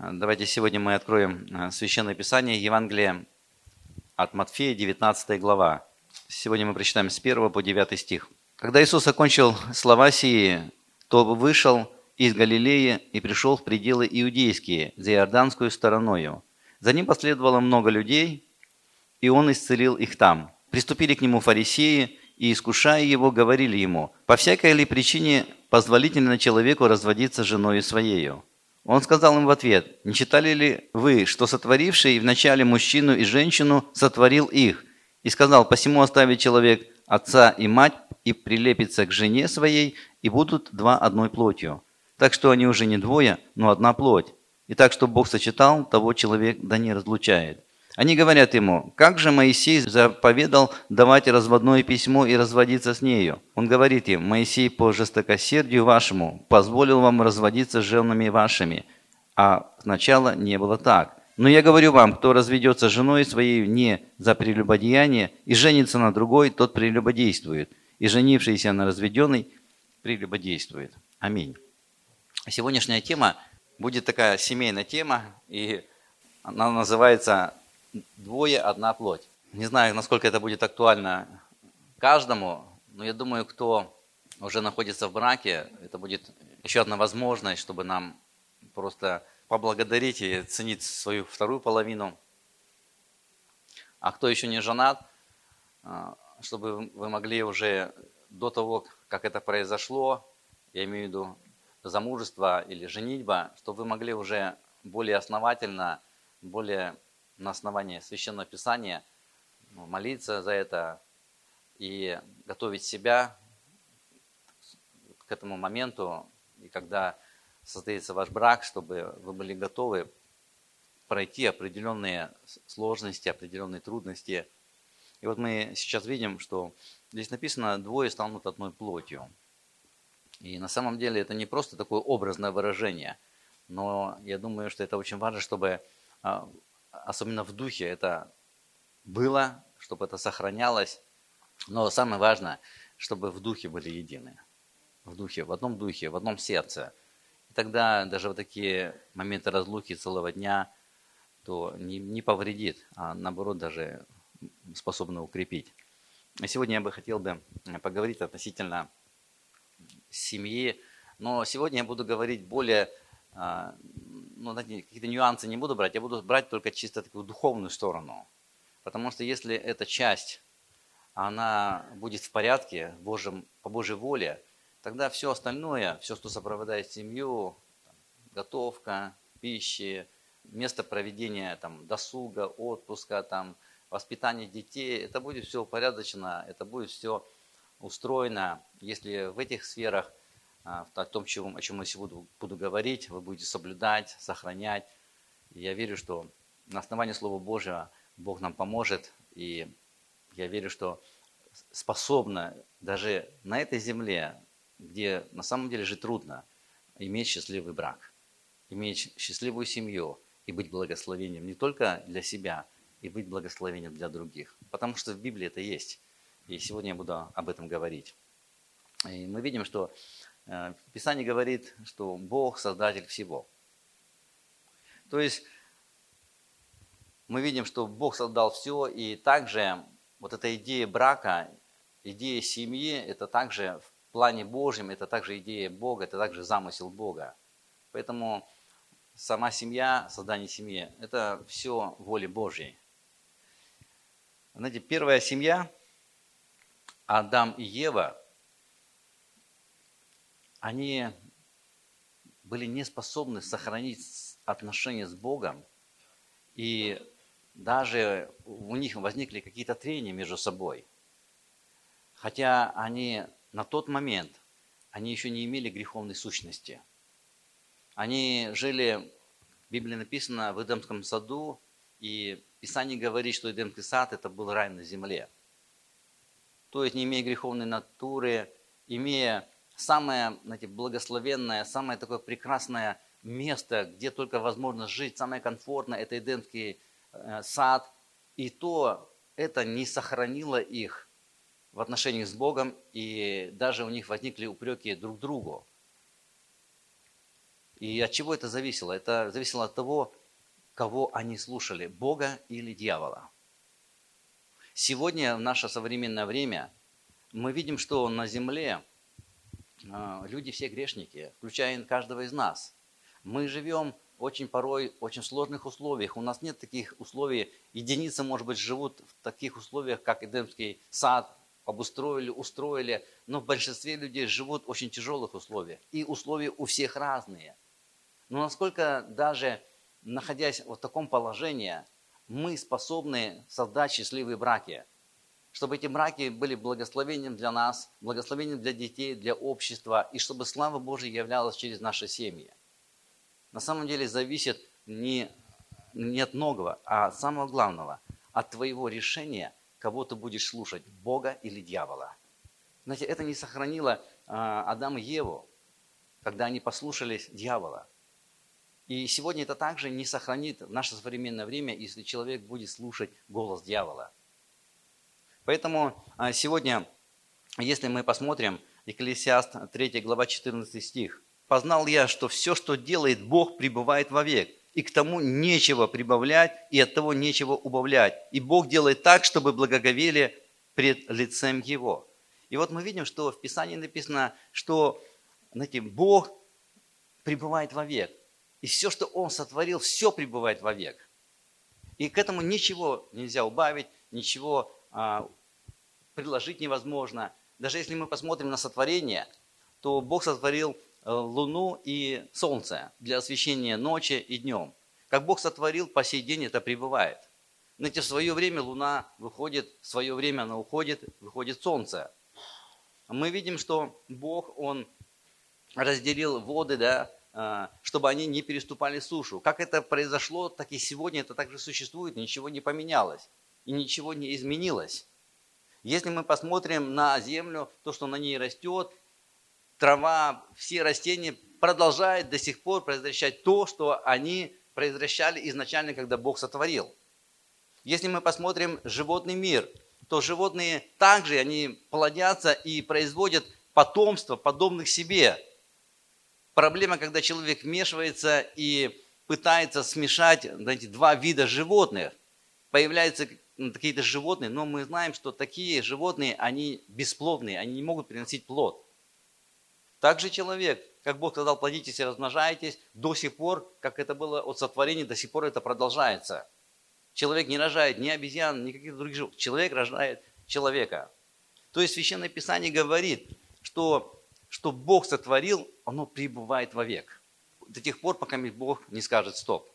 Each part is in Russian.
Давайте сегодня мы откроем Священное Писание, Евангелие от Матфея, 19 глава. Сегодня мы прочитаем с 1 по 9 стих. «Когда Иисус окончил слова сии, то вышел из Галилеи и пришел в пределы иудейские, за Иорданскую стороною. За ним последовало много людей, и он исцелил их там. Приступили к нему фарисеи, и, искушая его, говорили ему: по всякой ли причине позволительно человеку разводиться с женою своею? Он сказал им в ответ: не читали ли вы, что сотворивший вначале мужчину и женщину сотворил их? И сказал: посему оставит человек отца и мать, и прилепится к жене своей, и будут два одной плотью. Так что они уже не двое, но одна плоть. И так, что Бог сочетал, того человек да не разлучает. Они говорят ему: как же Моисей заповедал давать разводное письмо и разводиться с нею? Он говорит им: Моисей по жестокосердию вашему позволил вам разводиться с женами вашими, а сначала не было так. Но я говорю вам, кто разведется с женой своей не за прелюбодеяние и женится на другой, тот прелюбодействует, и женившийся на разведенной прелюбодействует». Аминь. Сегодняшняя тема будет такая семейная тема, и она называется «Двое, одна плоть». Не знаю, насколько это будет актуально каждому, но я думаю, кто уже находится в браке, это будет еще одна возможность, чтобы нам просто поблагодарить и ценить свою вторую половину. А кто еще не женат, чтобы вы могли уже до того, как это произошло, я имею в виду замужество или женитьба, чтобы вы могли уже более основательно, более на основании Священного Писания молиться за это и готовить себя к этому моменту, и когда состоится ваш брак, чтобы вы были готовы пройти определенные сложности, определенные трудности. И вот мы сейчас видим, что здесь написано: «Двое станут одной плотью». И на самом деле это не просто такое образное выражение, но я думаю, что это очень важно, чтобы особенно в духе это было, чтобы это сохранялось. Но самое важное, чтобы в духе были едины. В духе, в одном сердце. И тогда даже вот такие моменты разлуки целого дня то не повредит, а наоборот даже способны укрепить. И сегодня я бы хотел поговорить относительно семьи. Но сегодня я буду говорить более, какие-то нюансы не буду брать, я буду брать только чисто такую духовную сторону. Потому что если эта часть, она будет в порядке по Божьей воле, тогда все остальное, все, что сопровождает семью, готовка, пищи, место проведения досуга, отпуска, воспитание детей, это будет все упорядочено, это будет все устроено. Если в этих сферах, о том, о чем я сегодня буду говорить, вы будете соблюдать, сохранять. И я верю, что на основании Слова Божьего Бог нам поможет. И я верю, что способно даже на этой земле, где на самом деле жить трудно, иметь счастливый брак, иметь счастливую семью и быть благословением не только для себя, и быть благословением для других. Потому что в Библии это есть. И сегодня я буду об этом говорить. И мы видим, что Писание говорит, что Бог создатель всего. То есть мы видим, что Бог создал все, и также вот эта идея брака, идея семьи, это также в плане Божьем, это также идея Бога, это также замысел Бога. Поэтому сама семья, создание семьи, это все воля Божьей. Знаете, первая семья, Адам и Ева, они были не способны сохранить отношения с Богом, и даже у них возникли какие-то трения между собой. Хотя они на тот момент, они еще не имели греховной сущности. Они жили, в Библии написано, в Эдемском саду, и Писание говорит, что Эдемский сад – это был рай на земле. То есть, не имея греховной натуры, имея самое, благословенное, самое такое прекрасное место, где только возможно жить, самое комфортное – это Эдемский сад. И то это не сохранило их в отношениях с Богом, и даже у них возникли упреки друг другу. И от чего это зависело? Это зависело от того, кого они слушали, Бога или дьявола. Сегодня, в наше современное время, мы видим, что на земле люди все грешники, включая каждого из нас. Мы живем очень порой в очень сложных условиях. У нас нет таких условий. Единицы, может быть, живут в таких условиях, как Эдемский сад, обустроили, устроили. Но в большинстве людей живут в очень тяжелых условиях. И условия у всех разные. Но насколько даже находясь в таком положении, мы способны создать счастливые браки. Чтобы эти браки были благословением для нас, благословением для детей, для общества, и чтобы слава Божья являлась через наши семьи. На самом деле зависит не от многого, а от самого главного, от твоего решения, кого ты будешь слушать, Бога или дьявола. Знаете, это не сохранило Адама и Еву, когда они послушались дьявола. И сегодня это также не сохранит в наше современное время, если человек будет слушать голос дьявола. Поэтому сегодня, если мы посмотрим Екклесиаст 3 глава 14 стих, «Познал я, что все, что делает Бог, пребывает вовек, и к тому нечего прибавлять, и от того нечего убавлять. И Бог делает так, чтобы благоговели пред лицем Его». И вот мы видим, что в Писании написано, что, знаете, Бог пребывает вовек. И все, что Он сотворил, все пребывает вовек. И к этому ничего нельзя убавить, ничего предложить невозможно. Даже если мы посмотрим на сотворение, то Бог сотворил луну и солнце для освещения ночи и днем. Как Бог сотворил, по сей день это пребывает. Знаете, в свое время луна выходит, в свое время она уходит, выходит солнце. Мы видим, что Бог, Он разделил воды, да, чтобы они не переступали сушу. Как это произошло, так и сегодня это также существует, ничего не поменялось и ничего не изменилось. Если мы посмотрим на землю, то, что на ней растет, трава, все растения продолжают до сих пор произвращать то, что они произвращали изначально, когда Бог сотворил. Если мы посмотрим животный мир, то животные также, они плодятся и производят потомство, подобных себе. Проблема, когда человек вмешивается и пытается смешать, знаете, два вида животных. Появляются какие-то животные, но мы знаем, что такие животные, они бесплодные, они не могут приносить плод. Также человек, как Бог сказал, плодитесь и размножайтесь, до сих пор, как это было от сотворения, до сих пор это продолжается. Человек не рожает ни обезьян, ни каких-то других животных. Человек рождает человека. То есть Священное Писание говорит, что Бог сотворил, оно пребывает вовек. До тех пор, пока Бог не скажет стоп.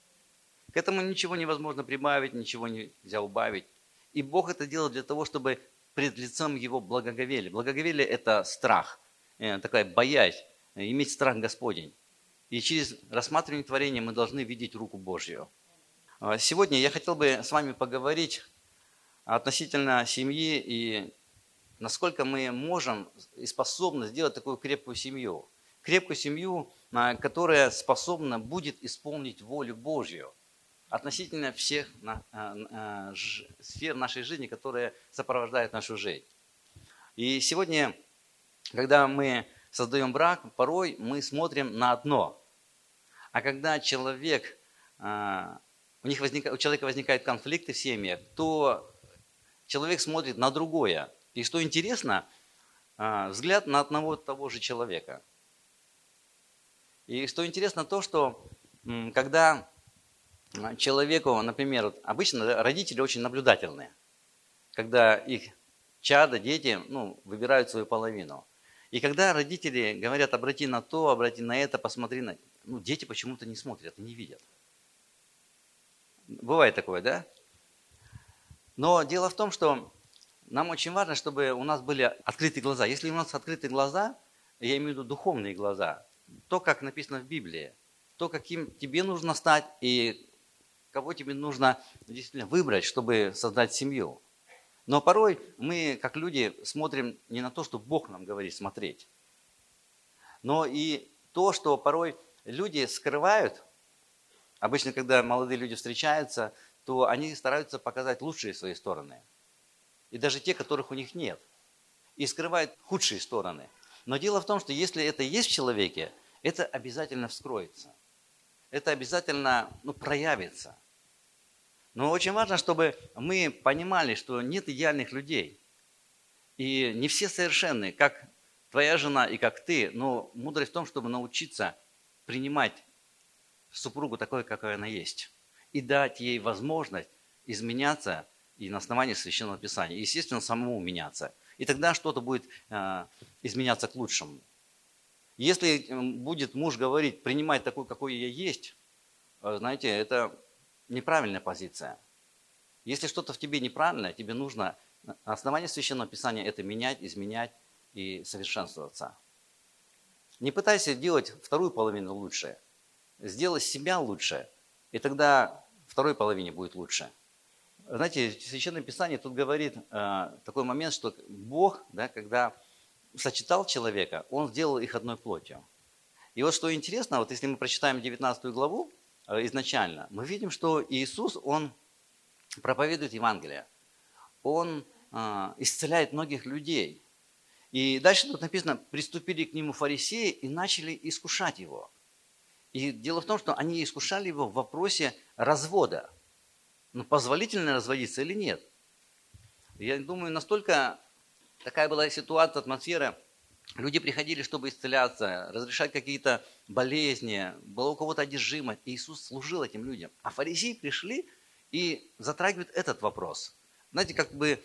К этому ничего невозможно прибавить, ничего нельзя убавить. И Бог это делает для того, чтобы пред лицом Его благоговели. Благоговели – это страх, такая боязнь, иметь страх Господень. И через рассматривание творения мы должны видеть руку Божью. Сегодня я хотел бы с вами поговорить относительно семьи и насколько мы можем и способны сделать такую крепкую семью. Крепкую семью, которая способна будет исполнить волю Божью относительно всех сфер нашей жизни, которые сопровождают нашу жизнь. И сегодня, когда мы создаем брак, порой мы смотрим на одно. А когда у человека возникают конфликты в семьях, то человек смотрит на другое. И что интересно, взгляд на одного и того же человека. И что интересно то, что когда человеку, например, обычно родители очень наблюдательные, когда их чада, дети, выбирают свою половину. И когда родители говорят, обрати на то, обрати на это, посмотри на... дети почему-то не смотрят, не видят. Бывает такое, да? Но дело в том, что нам очень важно, чтобы у нас были открытые глаза. Если у нас открыты глаза, я имею в виду духовные глаза, то, как написано в Библии, то, каким тебе нужно стать и кого тебе нужно действительно выбрать, чтобы создать семью. Но порой мы, как люди, смотрим не на то, что Бог нам говорит смотреть, но и то, что порой люди скрывают. Обычно, когда молодые люди встречаются, то они стараются показать лучшие свои стороны. И даже те, которых у них нет. И скрывают худшие стороны. Но дело в том, что если это есть в человеке, это обязательно вскроется. Это обязательно проявится. Но очень важно, чтобы мы понимали, что нет идеальных людей. И не все совершенны, как твоя жена и как ты, но мудрость в том, чтобы научиться принимать супругу такой, какой она есть, и дать ей возможность изменяться и на основании Священного Писания. И, естественно, самому меняться. И тогда что-то будет изменяться к лучшему. Если будет муж говорить, принимать такой, какой я есть, знаете, это неправильная позиция. Если что-то в тебе неправильное, тебе нужно на основании Священного Писания это менять, изменять и совершенствоваться. Не пытайся делать вторую половину лучше. Сделай себя лучше, и тогда второй половине будет лучше. Знаете, Священное Писание тут говорит такой момент, что Бог, да, когда сочетал человека, Он сделал их одной плотью. И вот что интересно, вот если мы прочитаем 19 главу изначально, мы видим, что Иисус, Он проповедует Евангелие. Он исцеляет многих людей. И дальше тут написано, приступили к Нему фарисеи и начали искушать Его. И дело в том, что они искушали Его в вопросе развода. Позволительно разводиться или нет? Я думаю, настолько такая была ситуация, атмосфера. Люди приходили, чтобы исцеляться, разрешать какие-то болезни, была у кого-то одержимость. И Иисус служил этим людям. А фарисеи пришли и затрагивают этот вопрос. Знаете, как бы,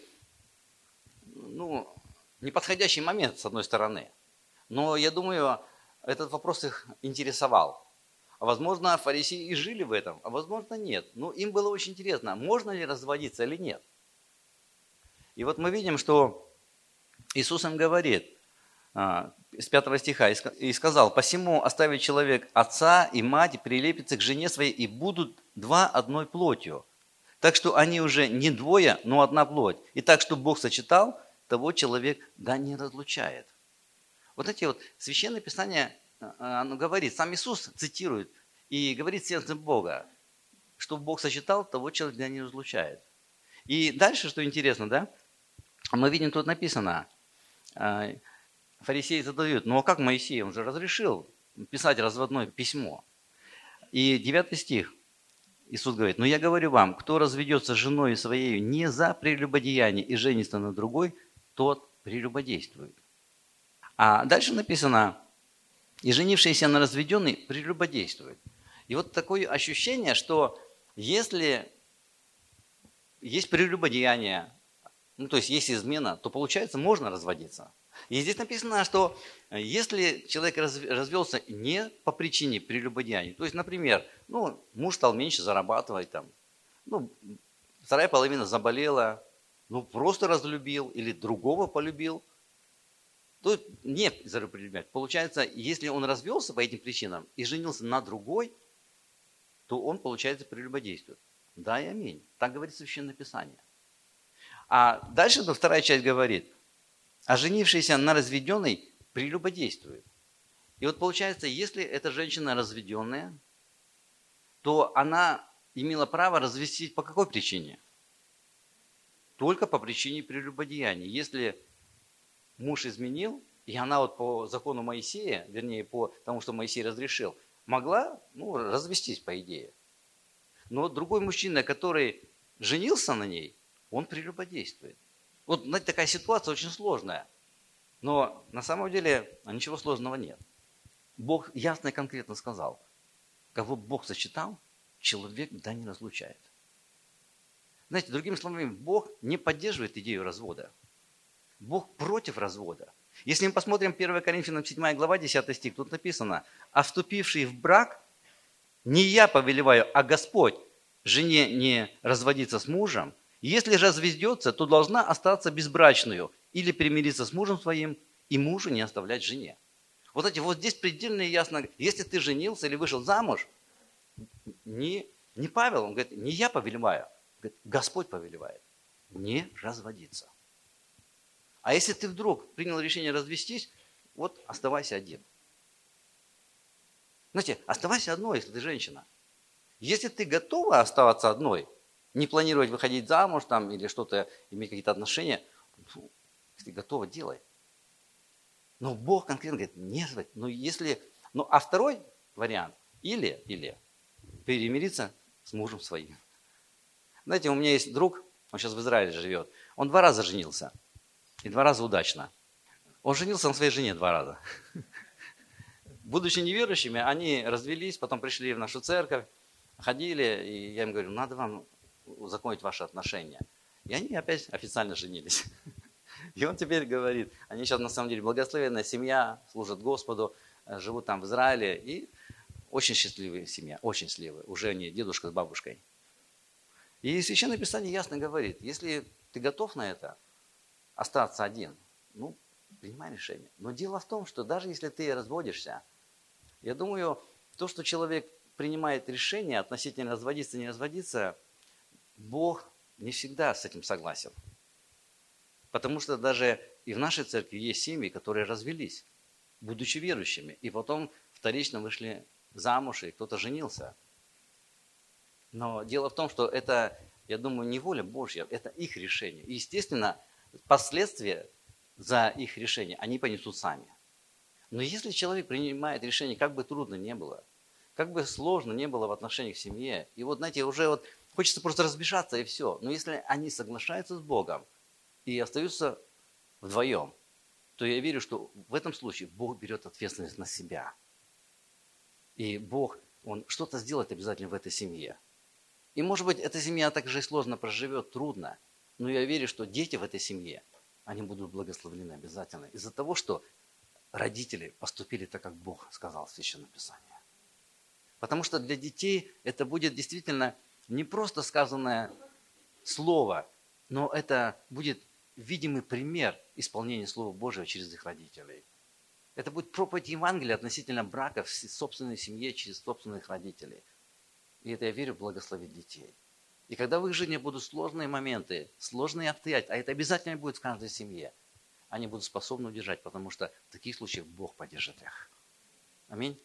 неподходящий момент, с одной стороны. Но я думаю, этот вопрос их интересовал. А возможно, фарисеи и жили в этом, а возможно, нет. Но им было очень интересно, можно ли разводиться или нет. И вот мы видим, что Иисус им говорит, с 5 стиха, «И сказал, посему оставит человек отца и мать, и прилепится к жене своей, и будут два одной плотью. Так что они уже не двое, но одна плоть. И так, что Бог сочетал, того человек да не разлучает». Вот эти вот Священное Писание, оно говорит, сам Иисус цитирует и говорит сердцем Бога, что Бог сочетал, того человек да не разлучает. И дальше, что интересно, да, мы видим, тут написано, фарисеи задают, а как Моисей, он же разрешил писать разводное письмо. И 9 стих, Иисус говорит, но я говорю вам, кто разведется с женой своей не за прелюбодеяние и женится на другой, тот прелюбодействует. А дальше написано, и женившийся на разведенной прелюбодействует. И вот такое ощущение, что если есть прелюбодеяние, то есть есть измена, то получается можно разводиться. И здесь написано, что если человек развелся не по причине прелюбодеяния, то есть, например, муж стал меньше зарабатывать, вторая половина заболела, просто разлюбил или другого полюбил, то не прелюбодеять. Получается, если он развелся по этим причинам и женился на другой, то он, получается, прелюбодействует. Да и аминь. Так говорит Священное Писание. А дальше вторая часть говорит, а женившийся на разведенной прелюбодействует. И вот получается, если эта женщина разведенная, то она имела право развестись по какой причине? Только по причине прелюбодеяния. Если муж изменил, и она по закону Моисея, вернее, по тому, что Моисей разрешил, могла развестись, по идее. Но другой мужчина, который женился на ней, он прелюбодействует. Вот, знаете, такая ситуация очень сложная. Но на самом деле ничего сложного нет. Бог ясно и конкретно сказал, кого Бог сочетал, человек да не разлучает. Знаете, другими словами, Бог не поддерживает идею развода. Бог против развода. Если мы посмотрим 1 Коринфянам 7 глава, 10 стих, тут написано, а вступивший в брак, не я повелеваю, а Господь, жене не разводиться с мужем, если же разведется, то должна остаться безбрачную или примириться с мужем своим и мужу не оставлять жене. Вот здесь предельно ясно, если ты женился или вышел замуж, не Павел, он говорит, не я повелеваю, говорит, Господь повелевает, не разводиться. А если ты вдруг принял решение развестись, оставайся один. Знаете, оставайся одной, если ты женщина. Если ты готова оставаться одной, не планировать выходить замуж или что-то, иметь какие-то отношения, если готова, делай. Но Бог конкретно говорит, не разводись. Но если Ну, а второй вариант или перемириться с мужем своим. Знаете, у меня есть друг, он сейчас в Израиле живет, он 2 раза женился, и 2 раза удачно. Он женился на своей жене 2 раза. Будучи неверующими, они развелись, потом пришли в нашу церковь, ходили, и я им говорю, надо вам узаконить ваши отношения. И они опять официально женились. И он теперь говорит, они сейчас на самом деле благословенная семья, служат Господу, живут там в Израиле, и очень счастливая семья, очень счастливая. Уже они дедушка с бабушкой. И Священное Писание ясно говорит, если ты готов на это, остаться один, ну, принимай решение. Но дело в том, что даже если ты разводишься, я думаю, то, что человек принимает решение относительно разводиться, не разводиться, Бог не всегда с этим согласен. Потому что даже и в нашей церкви есть семьи, которые развелись, будучи верующими, и потом вторично вышли замуж, и кто-то женился. Но дело в том, что это, я думаю, не воля Божья, это их решение. И, естественно, последствия за их решение они понесут сами. Но если человек принимает решение, как бы трудно не было, как бы сложно не было в отношениях в семье, и вот, знаете, уже вот хочется просто разбежаться и все. Но если они соглашаются с Богом и остаются вдвоем, то я верю, что в этом случае Бог берет ответственность на себя. И Бог, Он что-то сделает обязательно в этой семье. И, может быть, эта семья так же и сложно проживет, трудно, но я верю, что дети в этой семье, они будут благословлены обязательно из-за того, что родители поступили так, как Бог сказал в Священном Писании. Потому что для детей это будет действительно не просто сказанное слово, но это будет видимый пример исполнения Слова Божьего через их родителей. Это будет проповедь Евангелия относительно брака в собственной семье через собственных родителей. И это, я верю, благословит детей. И когда в их жизни будут сложные моменты, сложные обстоятельства, а это обязательно будет в каждой семье, они будут способны удержать, потому что в таких случаях Бог поддержит их. Аминь.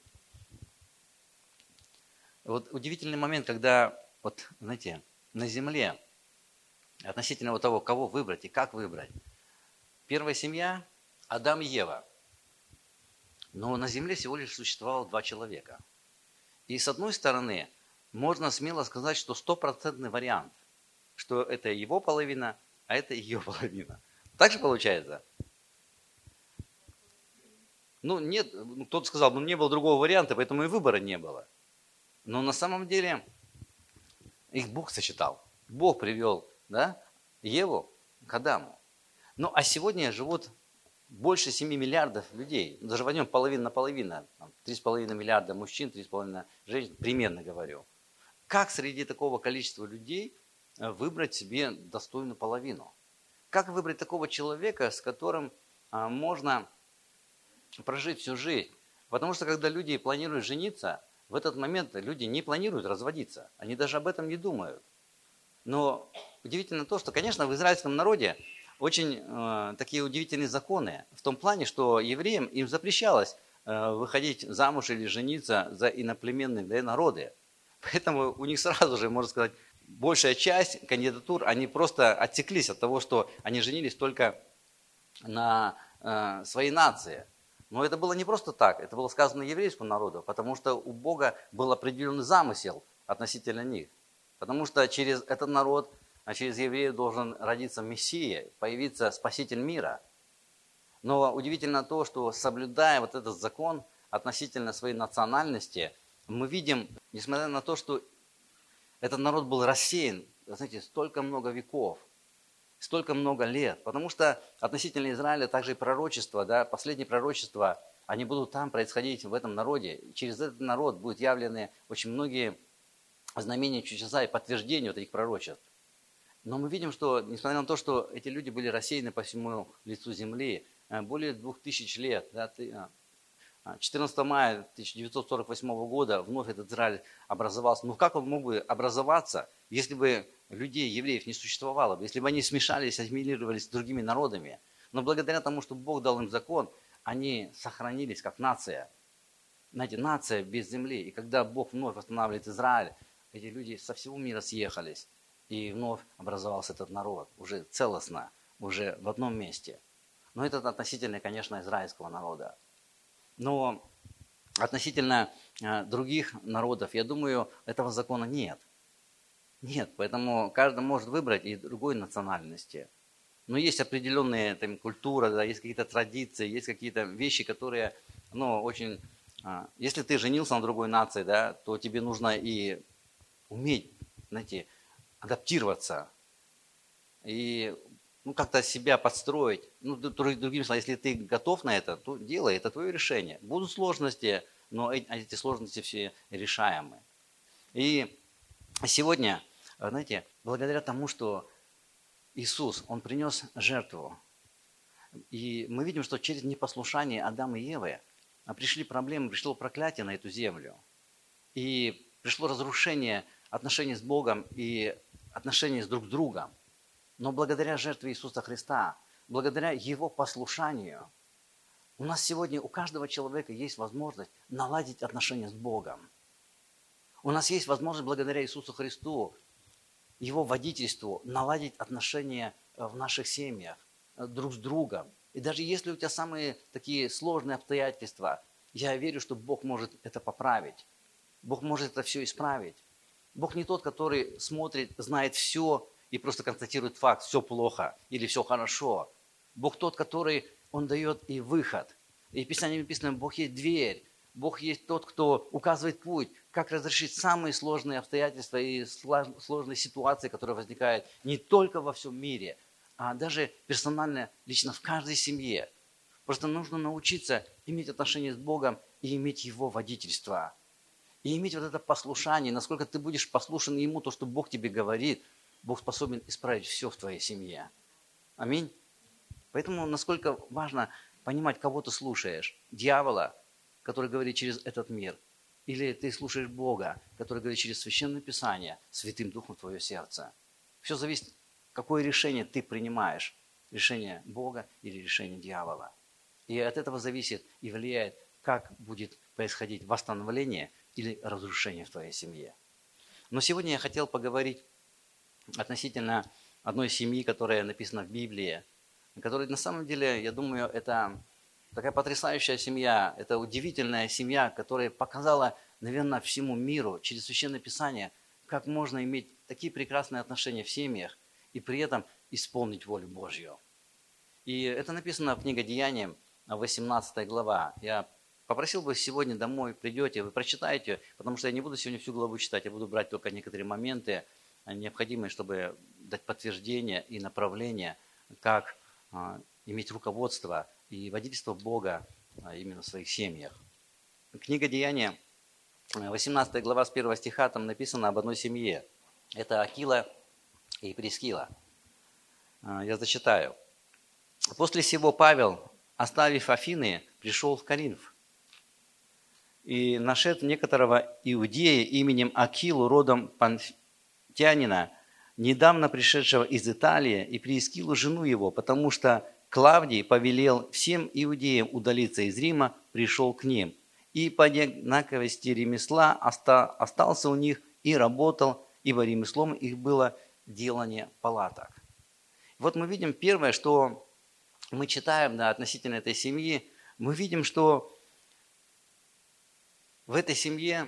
Вот удивительный момент, когда, вот, знаете, на земле, относительно вот того, кого выбрать и как выбрать. Первая семья – Адам и Ева. Но на земле всего лишь существовало 2 человека. И с одной стороны, можно смело сказать, что 100% вариант, что это его половина, а это ее половина. Так же получается? Ну, нет, кто-то сказал, ну, не было другого варианта, поэтому и выбора не было. Но на самом деле их Бог сочетал. Бог привел, да, Еву к Адаму. Ну, а сегодня живут больше 7 миллиардов людей. Даже возьмем половину на половину. 3,5 миллиарда мужчин, 3,5 женщин, примерно говорю. Как среди такого количества людей выбрать себе достойную половину? Как выбрать такого человека, с которым можно прожить всю жизнь? Потому что когда люди планируют жениться, в этот момент люди не планируют разводиться. Они даже об этом не думают. Но удивительно то, что, конечно, в израильском народе очень такие удивительные законы. В том плане, что евреям им запрещалось выходить замуж или жениться за иноплеменные народы. Поэтому у них сразу же, можно сказать, большая часть кандидатур, они просто отсеклись от того, что они женились только на своей нации. Но это было не просто так, это было сказано еврейскому народу, потому что у Бога был определенный замысел относительно них. Потому что через этот народ, через евреев должен родиться Мессия, появиться Спаситель мира. Но удивительно то, что соблюдая вот этот закон относительно своей национальности, мы видим, несмотря на то, что этот народ был рассеян, знаете, столько много веков, столько много лет. Потому что относительно Израиля также и пророчества, да, последние пророчества, они будут там происходить, в этом народе. И через этот народ будут явлены очень многие знамения, чудеса и подтверждения вот этих пророчеств. Но мы видим, что, несмотря на то, что эти люди были рассеяны по всему лицу земли, более 2000 лет, да, 14 мая 1948 года вновь этот Израиль образовался. Ну как он мог бы образоваться, если бы людей, евреев, не существовало бы, если бы они смешались, ассимилировались с другими народами? Но благодаря тому, что Бог дал им закон, они сохранились как нация. Знаете, нация без земли. И когда Бог вновь восстанавливает Израиль, эти люди со всего мира съехались. И вновь образовался этот народ, уже целостно, уже в одном месте. Но это относительно, конечно, израильского народа. Но относительно других народов, я думаю, этого закона нет. Нет, поэтому каждый может выбрать и другой национальности. Но есть определенные там, культура, да, есть какие-то традиции, есть какие-то вещи, которые, очень... Если ты женился на другой нации, да, то тебе нужно и уметь, знаете, адаптироваться и как-то себя подстроить. Другими словами, если ты готов на это, то делай, это твое решение. Будут сложности, но эти сложности все решаемы. И сегодня, знаете, благодаря тому, что Иисус, Он принес жертву, и мы видим, что через непослушание Адама и Евы пришли проблемы, пришло проклятие на эту землю. И пришло разрушение отношений с Богом и отношений с друг другом. Но благодаря жертве Иисуса Христа, благодаря Его послушанию, у нас сегодня, у каждого человека есть возможность наладить отношения с Богом. У нас есть возможность благодаря Иисусу Христу, Его водительству, наладить отношения в наших семьях друг с другом. И даже если у тебя самые такие сложные обстоятельства, я верю, что Бог может это поправить. Бог может это все исправить. Бог не тот, который смотрит, знает все и просто констатирует факт, все плохо или все хорошо. Бог тот, который, Он дает и выход. И в Писании написано, Бог есть дверь. Бог есть тот, кто указывает путь, как разрешить самые сложные обстоятельства и сложные ситуации, которые возникают не только во всем мире, а даже персонально, лично в каждой семье. Просто нужно научиться иметь отношения с Богом и иметь Его водительство. И иметь вот это послушание, насколько ты будешь послушен Ему, то, что Бог тебе говорит, Бог способен исправить все в твоей семье. Аминь. Поэтому насколько важно понимать, кого ты слушаешь. Дьявола, который говорит через этот мир, или ты слушаешь Бога, который говорит через Священное Писание, Святым Духом в твое сердце. Все зависит, какое решение ты принимаешь. Решение Бога или решение дьявола. И от этого зависит и влияет, как будет происходить восстановление или разрушение в твоей семье. Но сегодня я хотел поговорить относительно одной семьи, которая написана в Библии, которая на самом деле, я думаю, это такая потрясающая семья, это удивительная семья, которая показала, наверное, всему миру через Священное Писание, как можно иметь такие прекрасные отношения в семьях и при этом исполнить волю Божью. И это написано в книге Деяний, 18 глава. Я попросил бы сегодня домой придете, вы прочитаете, потому что я не буду сегодня всю главу читать, я буду брать только некоторые моменты, необходимые, чтобы дать подтверждение и направление, как иметь руководство и водительство Бога именно в своих семьях. Книга Деяния, 18 глава с 1 стиха, там написано об одной семье. Это Акила и Прискила. Я зачитаю. «После сего Павел, оставив Афины, пришел в Коринф. И нашед некоторого иудея именем Акилу, родом панфтянина, недавно пришедшего из Италии, и Прискилу жену его, потому что Клавдий повелел всем иудеям удалиться из Рима, пришел к ним. И по одинаковости ремесла остался у них и работал, ибо ремеслом их было делание палаток». Вот мы видим первое, что мы читаем относительно этой семьи, мы видим, что в этой семье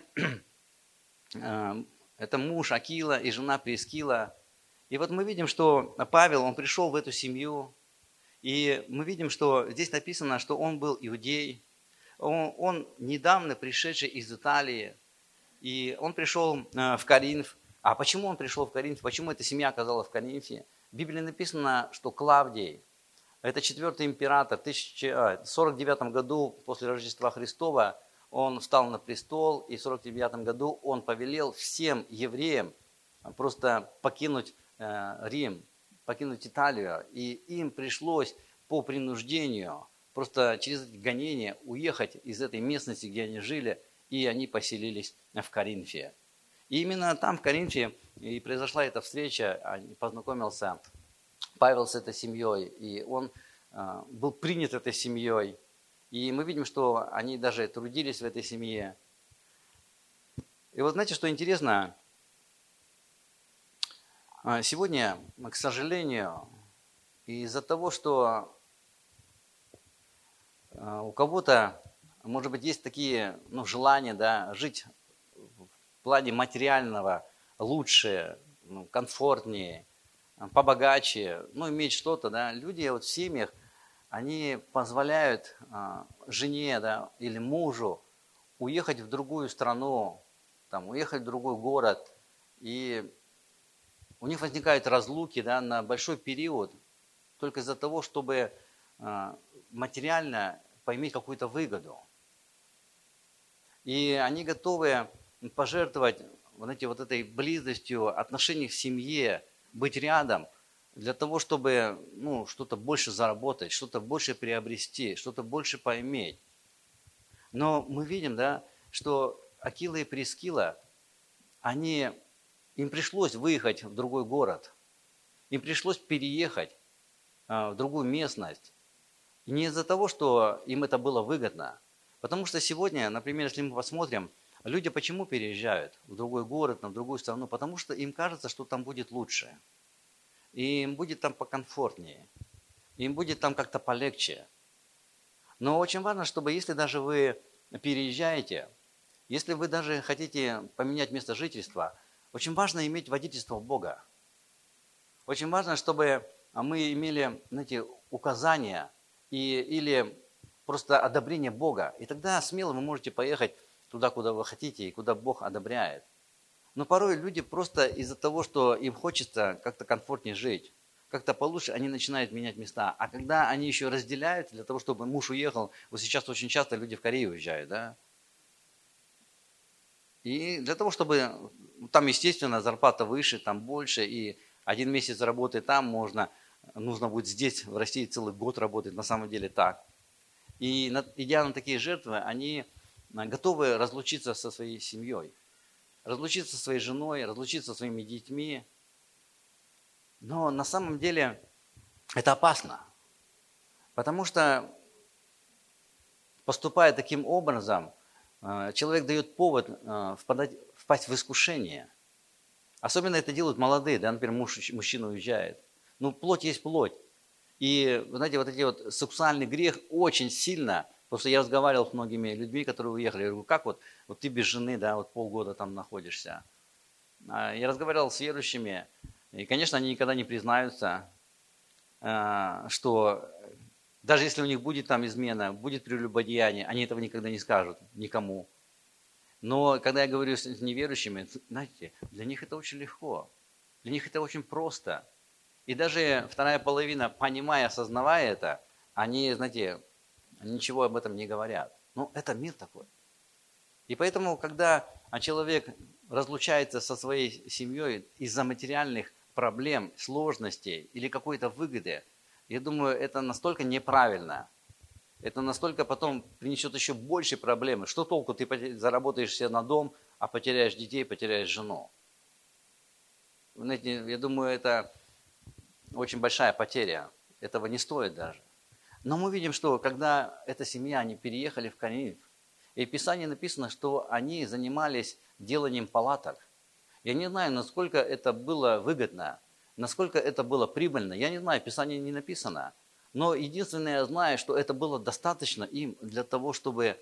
это муж Акила и жена Прискила. И вот мы видим, что Павел, он пришел в эту семью, и мы видим, что здесь написано, что он был иудей, он недавно пришедший из Италии, и он пришел в Коринф. А почему он пришел в Коринф? Почему эта семья оказалась в Коринфе? В Библии написано, что Клавдий, это 4-й император, в 49 году после Рождества Христова он встал на престол, и в 49 году он повелел всем евреям просто покинуть Рим, покинуть Италию, и им пришлось по принуждению просто через эти гонения уехать из этой местности, где они жили, и они поселились в Коринфе. И именно там, в Коринфе, и произошла эта встреча, познакомился Павел с этой семьей, и он был принят этой семьей. И мы видим, что они даже трудились в этой семье. И вот знаете, что интересно? Сегодня, к сожалению, из-за того, что у кого-то может быть, есть такие желания, да, жить в плане материального лучше, комфортнее, побогаче, иметь что-то, да. Люди вот в семьях, они позволяют жене, да, или мужу уехать в другую страну, там, уехать в другой город, и у них возникают разлуки, да, на большой период только из-за того, чтобы материально поиметь какую-то выгоду. И они готовы пожертвовать вот этой близостью, отношений в семье, быть рядом, для того, чтобы что-то больше заработать, что-то больше приобрести, что-то больше поиметь. Но мы видим, да, что Акила и Прискила, им пришлось выехать в другой город, им пришлось переехать в другую местность. И не из-за того, что им это было выгодно. Потому что сегодня, например, если мы посмотрим, люди почему переезжают в другой город, в другую страну? Потому что им кажется, что там будет лучше. И им будет там покомфортнее. Им будет там как-то полегче. Но очень важно, чтобы если даже вы переезжаете, если вы даже хотите поменять место жительства, очень важно иметь водительство Бога. Очень важно, чтобы мы имели, указания или просто одобрение Бога. И тогда смело вы можете поехать туда, куда вы хотите и куда Бог одобряет. Но порой люди просто из-за того, что им хочется как-то комфортнее жить, как-то получше, они начинают менять места. А когда они еще разделяют, для того, чтобы муж уехал, вот сейчас очень часто люди в Корею уезжают, да? И для того, чтобы там, естественно, зарплата выше, там больше, и один месяц работы там нужно будет здесь, в России, целый год работать, на самом деле так. И идя на такие жертвы, они готовы разлучиться со своей семьей, разлучиться со своей женой, разлучиться со своими детьми. Но на самом деле это опасно, потому что, поступая таким образом, человек дает повод впасть в искушение. Особенно это делают молодые, да, например, мужчина уезжает. Плоть есть плоть. И, вы знаете, вот эти вот сексуальный грех очень сильно, потому что я разговаривал с многими людьми, которые уехали, я говорю, как вот ты без жены, да, вот полгода там находишься. Я разговаривал с верующими, и, конечно, они никогда не признаются, что даже если у них будет там измена, будет прелюбодеяние, они этого никогда не скажут никому. Но когда я говорю с неверующими, знаете, для них это очень легко, для них это очень просто. И даже вторая половина, понимая, осознавая это, они, знаете, ничего об этом не говорят. Это мир такой. И поэтому, когда человек разлучается со своей семьей из-за материальных проблем, сложностей или какой-то выгоды, я думаю, это настолько неправильно. Это настолько потом принесет еще больше проблемы. Что толку, ты заработаешь себе на дом, а потеряешь детей, потеряешь жену? Знаете, я думаю, это очень большая потеря. Этого не стоит даже. Но мы видим, что когда эта семья, они переехали в Коринф, и в Писании написано, что они занимались деланием палаток. Я не знаю, насколько это было выгодно, насколько это было прибыльно. Я не знаю, в Писании не написано. Но единственное, я знаю, что это было достаточно им для того, чтобы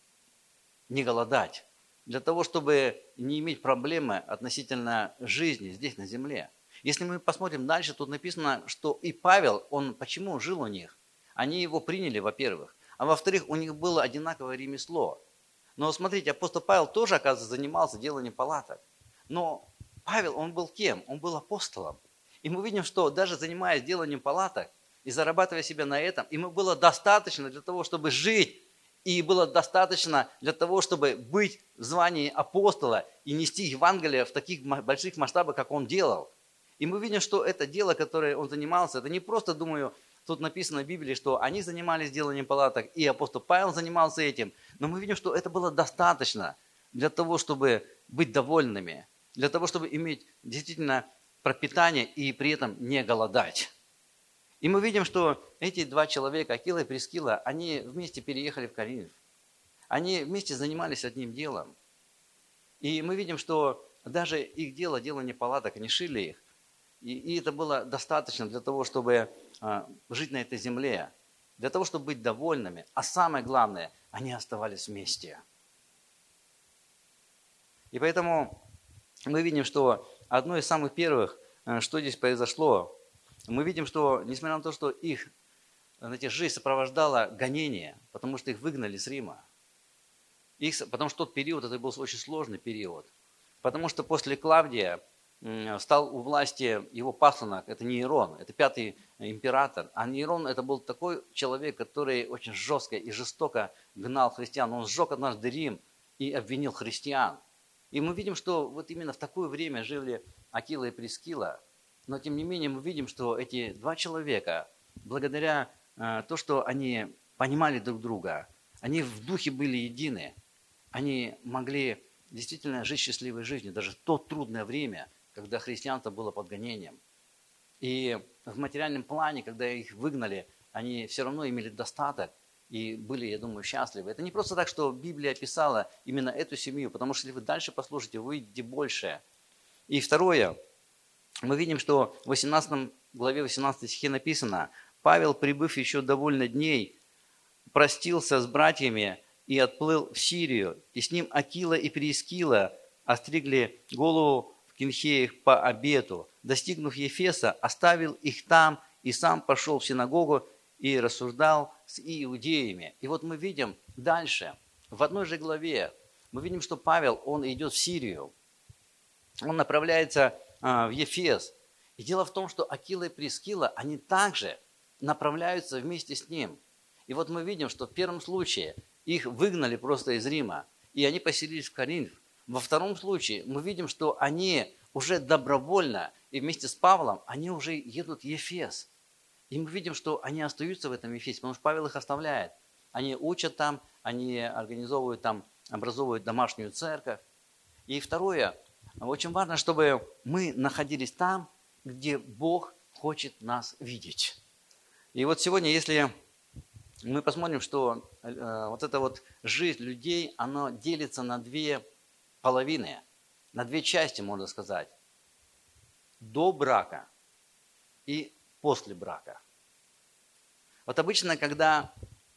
не голодать, для того, чтобы не иметь проблемы относительно жизни здесь на земле. Если мы посмотрим дальше, тут написано, что и Павел, он почему жил у них? Они его приняли, во-первых. А во-вторых, у них было одинаковое ремесло. Но смотрите, апостол Павел тоже, оказывается, занимался деланием палаток. Но Павел, он был кем? Он был апостолом. И мы видим, что даже занимаясь деланием палаток и зарабатывая себя на этом, ему было достаточно для того, чтобы жить. И было достаточно для того, чтобы быть в звании апостола и нести Евангелие в таких больших масштабах, как он делал. И мы видим, что это дело, которое он занимался, это не просто, думаю, тут написано в Библии, что они занимались деланием палаток, и апостол Павел занимался этим, но мы видим, что это было достаточно для того, чтобы быть довольными, для того, чтобы иметь действительно пропитание и при этом не голодать. И мы видим, что эти два человека, Акила и Прискила, они вместе переехали в Коринф. Они вместе занимались одним делом. И мы видим, что даже их делание палаток, они шили их. И это было достаточно для того, чтобы жить на этой земле. для того, чтобы быть довольными. А самое главное, они оставались вместе. И поэтому мы видим, что одно из самых первых, что здесь произошло, мы видим, что несмотря на то, что их, знаете, жизнь сопровождала гонение, потому что их выгнали с Рима, потому что тот период, это был очень сложный период, потому что после Клавдия стал у власти его пасынок, это Нейрон, это 5-й император. А Нейрон это был такой человек, который очень жестко и жестоко гнал христиан. Он сжег однажды Рим и обвинил христиан. И мы видим, что вот именно в такое время жили Акила и Прискила. Но тем не менее мы видим, что эти два человека, благодаря то, что они понимали друг друга, они в духе были едины, они могли действительно жить счастливой жизнью, даже в то трудное время, когда христианство было под гонением. И в материальном плане, когда их выгнали, они все равно имели достаток и были, я думаю, счастливы. Это не просто так, что Библия описала именно эту семью, потому что если вы дальше послушаете, вы увидите большее. И второе, мы видим, что в 18 главе 18 стихе написано: «Павел, прибыв еще довольно дней, простился с братьями и отплыл в Сирию, и с ним Акила и Прискила остригли голову в Кинхеях по обету. Достигнув Ефеса, оставил их там и сам пошел в синагогу и рассуждал с иудеями». И вот мы видим дальше, в одной же главе, мы видим, что Павел, он идет в Сирию, он направляется в Ефес. И дело в том, что Акила и Прискила, они также направляются вместе с ним. И вот мы видим, что в первом случае их выгнали просто из Рима, и они поселились в Коринф. Во втором случае мы видим, что они уже добровольно, и вместе с Павлом, они уже едут в Ефес. И мы видим, что они остаются в этом Ефесе, потому что Павел их оставляет. Они учат там, они организовывают там, образовывают домашнюю церковь. И второе, очень важно, чтобы мы находились там, где Бог хочет нас видеть. И вот сегодня, если мы посмотрим, что вот эта вот жизнь людей, она делится на две половины, на две части, можно сказать. До брака и после брака. Вот обычно, когда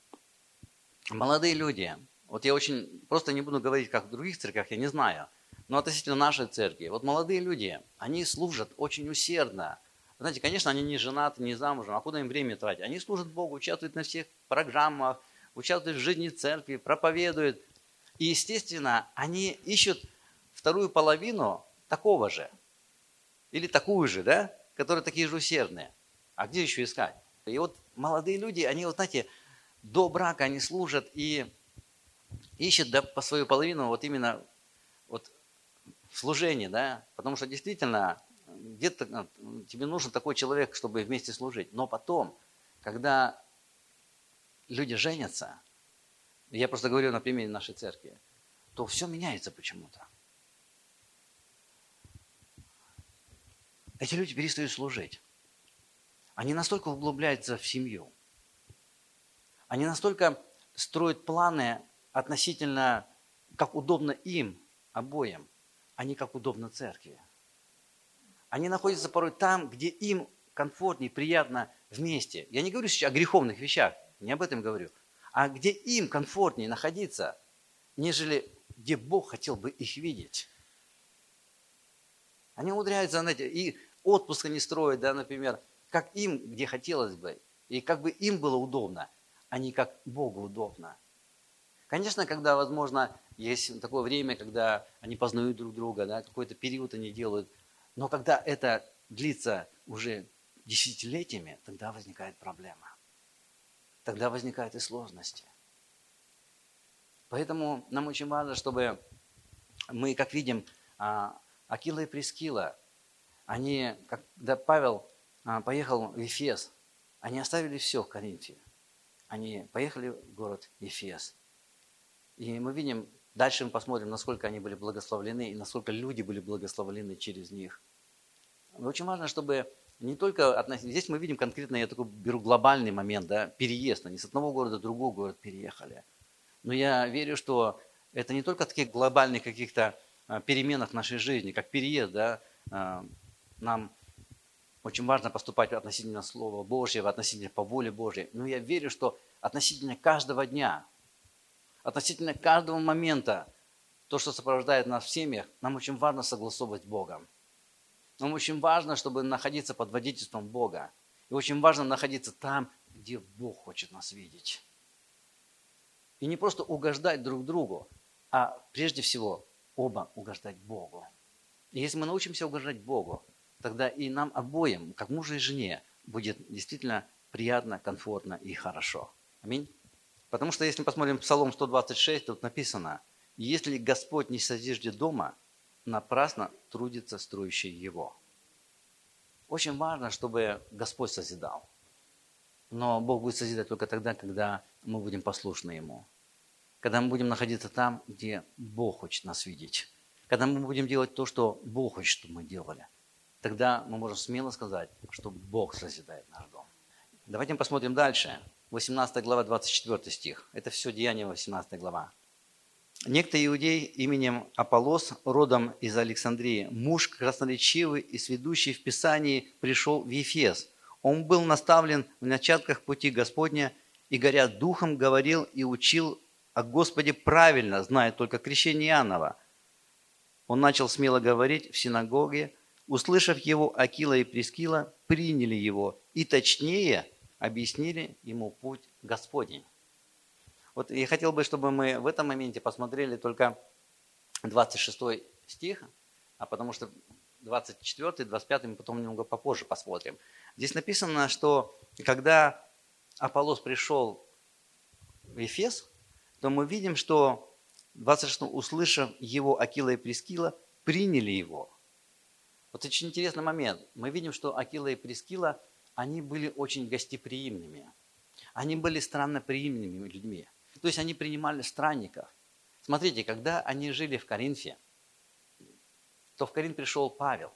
молодые люди, вот я очень, просто не буду говорить, как в других церквях, я не знаю, но относительно нашей церкви, вот молодые люди, они служат очень усердно. Знаете, конечно, они не женаты, не замужем, а куда им время тратить? Они служат Богу, участвуют на всех программах, участвуют в жизни церкви, проповедуют. И, естественно, они ищут вторую половину такого же, или такую же, да, которые такие же усердные. А где еще искать? И вот молодые люди, они, вот знаете, до брака они служат и ищут да, по свою половину вот именно вот в служении, да, потому что действительно где-то тебе нужен такой человек, чтобы вместе служить. Но потом, когда люди женятся, я просто говорю на примере нашей церкви, то все меняется почему-то. Эти люди перестают служить. Они настолько углубляются в семью. Они настолько строят планы относительно, как удобно им обоим, а не как удобно церкви. Они находятся порой там, где им комфортнее, приятно вместе. Я не говорю сейчас о греховных вещах, не об этом говорю, а где им комфортнее находиться, нежели где Бог хотел бы их видеть. Они умудряются, знаете, и отпуска не строят, да, например, как им, где хотелось бы, и как бы им было удобно, а не как Богу удобно. Конечно, когда, возможно, есть такое время, когда они познают друг друга, да, какой-то период они делают, но когда это длится уже десятилетиями, тогда возникает проблема. Тогда возникают и сложности. Поэтому нам очень важно, чтобы мы, как видим, Акила и Прискила, они, когда Павел поехал в Ефес, они оставили все в Коринфе. Они поехали в город Ефес. И мы видим, дальше мы посмотрим, насколько они были благословлены и насколько люди были благословлены через них. Но очень важно, чтобы не только относиться... Здесь мы видим конкретно, я такой беру глобальный момент, да, переезд. Они с одного города в другой город переехали. Но я верю, что это не только таких глобальных каких-то переменах в нашей жизни, как переезд, да, нам Очень важно поступать относительно Слова Божьего, относительно по воле Божьей. Но я верю, что относительно каждого дня, относительно каждого момента, то, что сопровождает нас в семьях, нам очень важно согласовывать с Богом. Нам очень важно, чтобы находиться под водительством Бога. И очень важно находиться там, где Бог хочет нас видеть. И не просто угождать друг другу, а прежде всего оба угождать Богу. И если мы научимся угождать Богу, тогда и нам обоим, как мужу и жене, будет действительно приятно, комфортно и хорошо. Аминь. Потому что если мы посмотрим Псалом 126, тут написано: «Если Господь не созиждет дома, напрасно трудится строящий его». Очень важно, чтобы Господь созидал. Но Бог будет созидать только тогда, когда мы будем послушны Ему. Когда мы будем находиться там, где Бог хочет нас видеть. Когда мы будем делать то, что Бог хочет, чтобы мы делали. Тогда мы можем смело сказать, что Бог созидает наш дом. Давайте посмотрим дальше. 18 глава, 24 стих. Это все Деяния, 18 глава. «Некто иудей именем Аполлос, родом из Александрии, муж красноречивый и сведущий в Писании, пришел в Ефес. Он был наставлен в начатках пути Господня и, горя духом, говорил и учил о Господе правильно, зная только крещение Иоаннова. Он начал смело говорить в синагоге. Услышав его, Акила и Прискила приняли его и точнее объяснили ему путь Господень». Вот я хотел бы, чтобы мы в этом моменте посмотрели только 26 стих, а потому что 24, 25 мы потом немного попозже посмотрим. Здесь написано, что когда Аполлос пришел в Ефес, то мы видим, что 26, услышав его, Акила и Прискила приняли его. Вот очень интересный момент. Мы видим, что Акила и Прискила, они были очень гостеприимными. Они были странноприимными людьми. То есть они принимали странников. Смотрите, когда они жили в Коринфе, то в Коринф пришел Павел.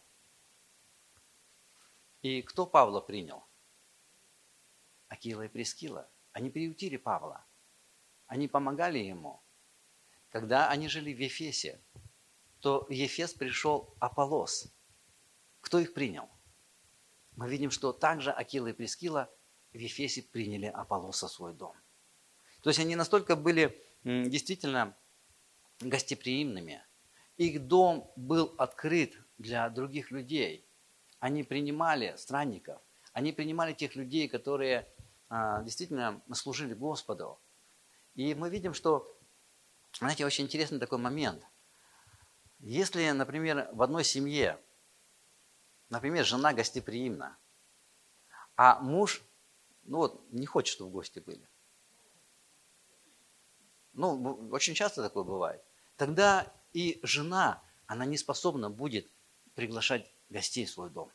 И кто Павла принял? Акила и Прискила. Они приютили Павла. Они помогали ему. Когда они жили в Ефесе, то в Ефес пришел Аполлос. Кто их принял? Мы видим, что также Акила и Прискила в Ефесе приняли Аполлоса в свой дом. То есть они настолько были действительно гостеприимными. Их дом был открыт для других людей. Они принимали странников. Они принимали тех людей, которые действительно служили Господу. И мы видим, что, знаете, очень интересный такой момент. Если, например, в одной семье, например, жена гостеприимна, а муж, не хочет, чтобы гости были. Очень часто такое бывает. Тогда и жена, она не способна будет приглашать гостей в свой дом.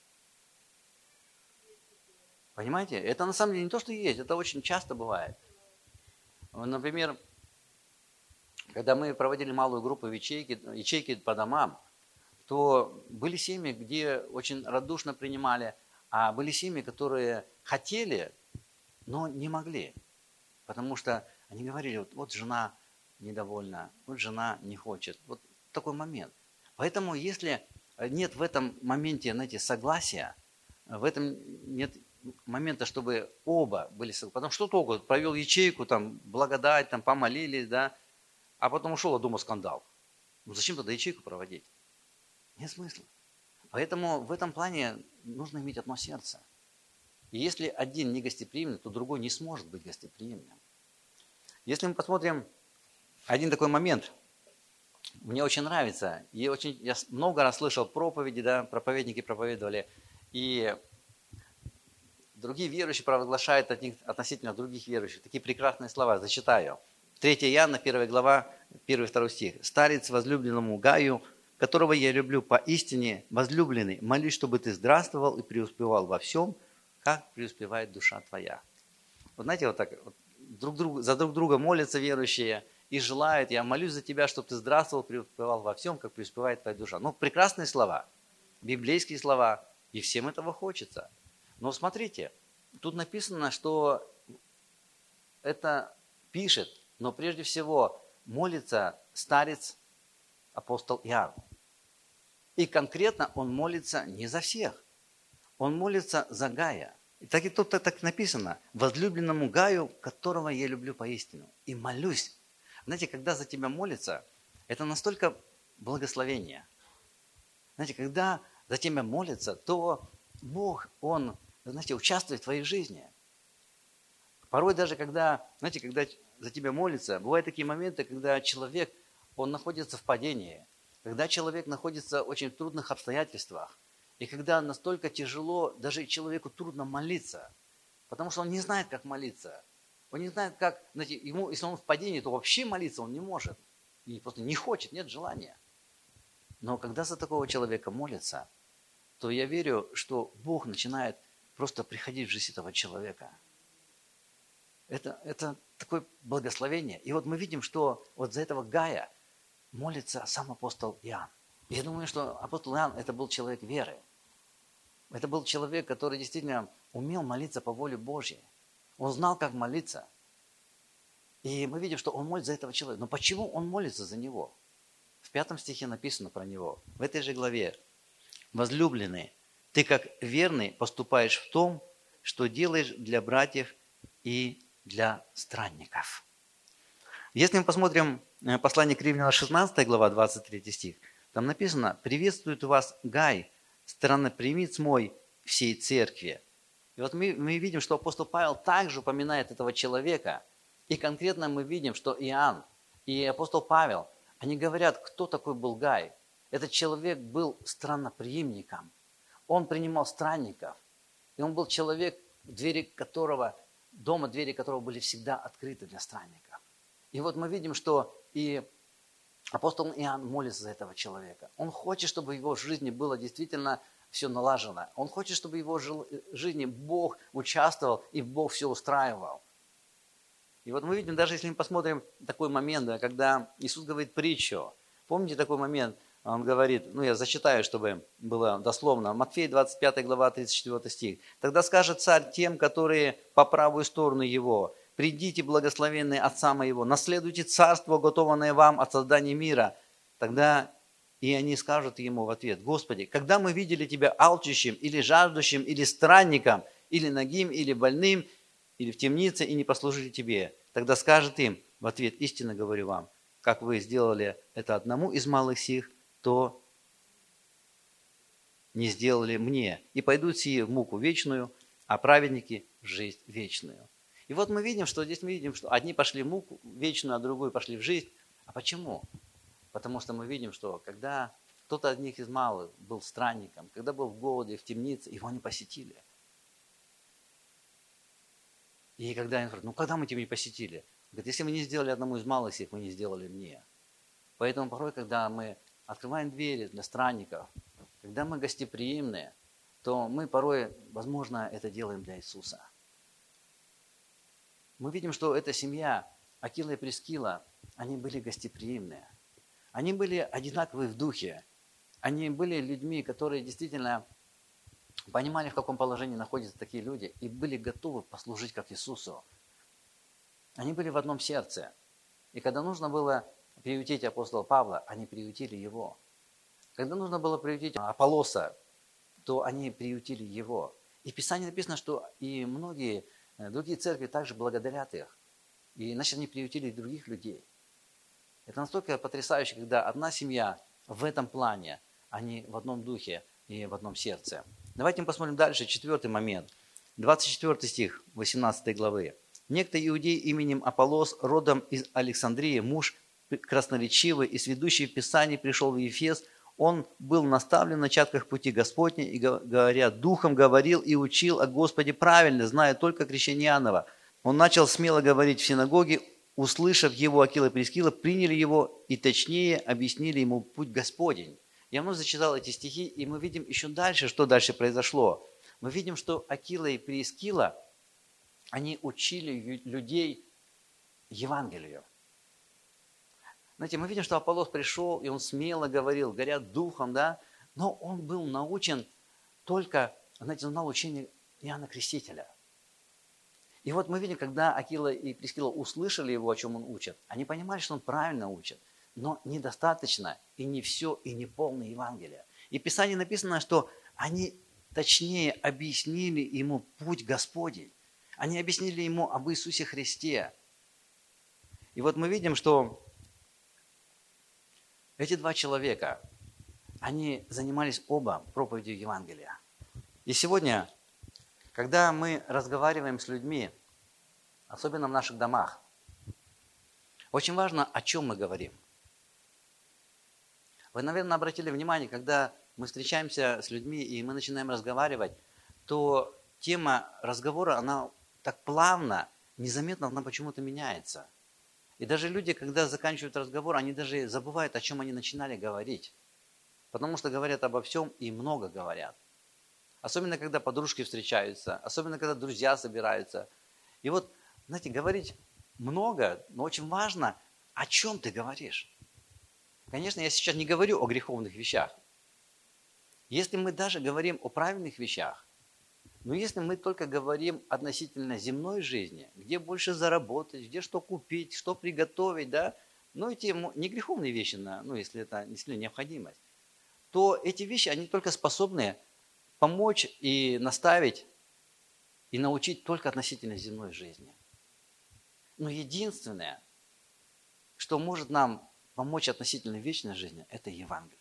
Понимаете? Это на самом деле не то, что есть, это очень часто бывает. Например, когда мы проводили малую группу ячейки по домам, то были семьи, где очень радушно принимали, а были семьи, которые хотели, но не могли. Потому что они говорили, вот жена недовольна, вот жена не хочет. Вот такой момент. Поэтому если нет в этом моменте, знаете, согласия, в этом нет момента, чтобы оба были согласны. Потому что толку, провел ячейку, там, благодать, там, помолились, да, а потом ушел, а дома скандал. Зачем тогда ячейку проводить? Нет смысла. Поэтому в этом плане нужно иметь одно сердце. И если один не гостеприимный, то другой не сможет быть гостеприимным. Если мы посмотрим один такой момент, мне очень нравится, я много раз слышал проповеди, да, проповедники проповедовали, и другие верующие провозглашают относительно других верующих такие прекрасные слова, зачитаю. 3 Иоанна, 1 глава, 1-2 стих. «Старец возлюбленному Гаю, которого я люблю поистине, возлюбленный, молюсь, чтобы ты здравствовал и преуспевал во всем, как преуспевает душа твоя». Вот знаете, вот так вот, за друг друга молятся верующие и желают: я молюсь за тебя, чтобы ты здравствовал, преуспевал во всем, как преуспевает твоя душа. Прекрасные слова, библейские слова, и всем этого хочется. Но смотрите, тут написано, что это пишет, но прежде всего молится старец апостол Иоанн. И конкретно он молится не за всех. Он молится за Гая. И так и тут так написано: возлюбленному Гаю, которого я люблю поистину, и молюсь. Знаете, когда за тебя молится, это настолько благословение. Знаете, когда за тебя молится, то Бог, Он, знаете, участвует в твоей жизни. Порой даже когда, знаете, когда за тебя молится, бывают такие моменты, когда человек, он находится в падении, когда человек находится в очень трудных обстоятельствах, и когда настолько тяжело, даже человеку трудно молиться, потому что он не знает, как молиться. Он не знает, как, знаете, ему, если он в падении, то вообще молиться он не может. И просто не хочет, нет желания. Но когда за такого человека молятся, то я верю, что Бог начинает просто приходить в жизнь этого человека. Это такое благословение. И вот мы видим, что вот за этого Гая молится сам апостол Иоанн. И я думаю, что апостол Иоанн – это был человек веры. Это был человек, который действительно умел молиться по воле Божьей. Он знал, как молиться. И мы видим, что он молится за этого человека. Но почему он молится за него? В 5 стихе написано про него, в этой же главе. «Возлюбленный, ты как верный поступаешь в том, что делаешь для братьев и для странников». Если мы посмотрим послание к Римлянам 16 глава, 23 стих, там написано: «Приветствует вас Гай, страннопримец мой всей церкви». И вот мы видим, что апостол Павел также упоминает этого человека. И конкретно мы видим, что Иоанн и апостол Павел, они говорят, кто такой был Гай. Этот человек был странноприимником. Он принимал странников. И он был человек, двери которого были всегда открыты для странников. И вот мы видим, что и апостол Иоанн молится за этого человека. Он хочет, чтобы в его жизни было действительно все налажено. Он хочет, чтобы в его жизни Бог участвовал и Бог все устраивал. И вот мы видим, даже если мы посмотрим такой момент, да, когда Иисус говорит притчу. Помните такой момент? Он говорит, я зачитаю, чтобы было дословно. Матфея 25 глава, 34 стих. «Тогда скажет царь тем, которые по правую сторону его: придите, благословенные Отца моего, наследуйте царство, уготованное вам от создания мира». Тогда и они скажут ему в ответ: Господи, когда мы видели Тебя алчущим, или жаждущим, или странником, или нагим, или больным, или в темнице, и не послужили Тебе? Тогда скажет им в ответ: истинно говорю вам, как вы сделали это одному из малых сих, то не сделали мне. И пойдут сие в муку вечную, а праведники в жизнь вечную. И вот мы видим, что одни пошли в муку вечную, а другие пошли в жизнь. А почему? Потому что мы видим, что когда кто-то из них из малых был странником, когда был в голоде, в темнице, его не посетили. И когда они говорят: когда мы тебя не посетили? Говорят: если мы не сделали одному из малых сих, мы не сделали мне. Поэтому порой, когда мы открываем двери для странников, когда мы гостеприимные, то мы порой, возможно, это делаем для Иисуса. Мы видим, что эта семья, Акила и Прискила, они были гостеприимные. Они были одинаковы в духе. Они были людьми, которые действительно понимали, в каком положении находятся такие люди, и были готовы послужить как Иисусу. Они были в одном сердце. И когда нужно было приютить апостола Павла, они приютили его. Когда нужно было приютить Аполлоса, то они приютили его. И в Писании написано, что и многие другие церкви также благодарят их. И значит, они приютили других людей. Это настолько потрясающе, когда одна семья в этом плане, они в одном духе и в одном сердце. Давайте мы посмотрим дальше, 4-й момент. 24 стих 18 главы. «Некто иудей именем Аполлос, родом из Александрии, муж красноречивый и сведущий в Писании, пришел в Ефес. Он был наставлен в начатках пути Господня и, говоря, духом говорил и учил о Господе правильно, зная только крещение Иоаннова. Он начал смело говорить в синагоге. Услышав его, Акила и Прискила приняли его и точнее объяснили ему путь Господень». Я вновь зачитал эти стихи, и мы видим еще дальше, что дальше произошло. Мы видим, что Акила и Прискила, они учили людей Евангелию. Знаете, мы видим, что Аполлос пришел, и он смело говорил, горя духом, да, но он был научен только, знаете, он знал учение Иоанна Крестителя. И вот мы видим, когда Акила и Прискила услышали его, о чем он учит, они понимали, что он правильно учит, но недостаточно, и не все, и не полное Евангелие. И в Писании написано, что они точнее объяснили ему путь Господень. Они объяснили ему об Иисусе Христе. И вот мы видим, что эти два человека, они занимались оба проповедью Евангелия. И сегодня, когда мы разговариваем с людьми, особенно в наших домах, очень важно, о чем мы говорим. Вы, наверное, обратили внимание, когда мы встречаемся с людьми и мы начинаем разговаривать, то тема разговора, она так плавно, незаметно она почему-то меняется. И даже люди, когда заканчивают разговор, они даже забывают, о чем они начинали говорить. Потому что говорят обо всем и много говорят. Особенно, когда подружки встречаются, особенно, когда друзья собираются. И вот, знаете, говорить много, но очень важно, о чем ты говоришь. Конечно, я сейчас не говорю о греховных вещах. Если мы даже говорим о правильных вещах, но если мы только говорим относительно земной жизни, где больше заработать, где что купить, что приготовить, да, ну эти не греховные вещи, ну если это действительно необходимость, то эти вещи, они только способны помочь и наставить, и научить только относительно земной жизни. Но единственное, что может нам помочь относительно вечной жизни, это Евангелие.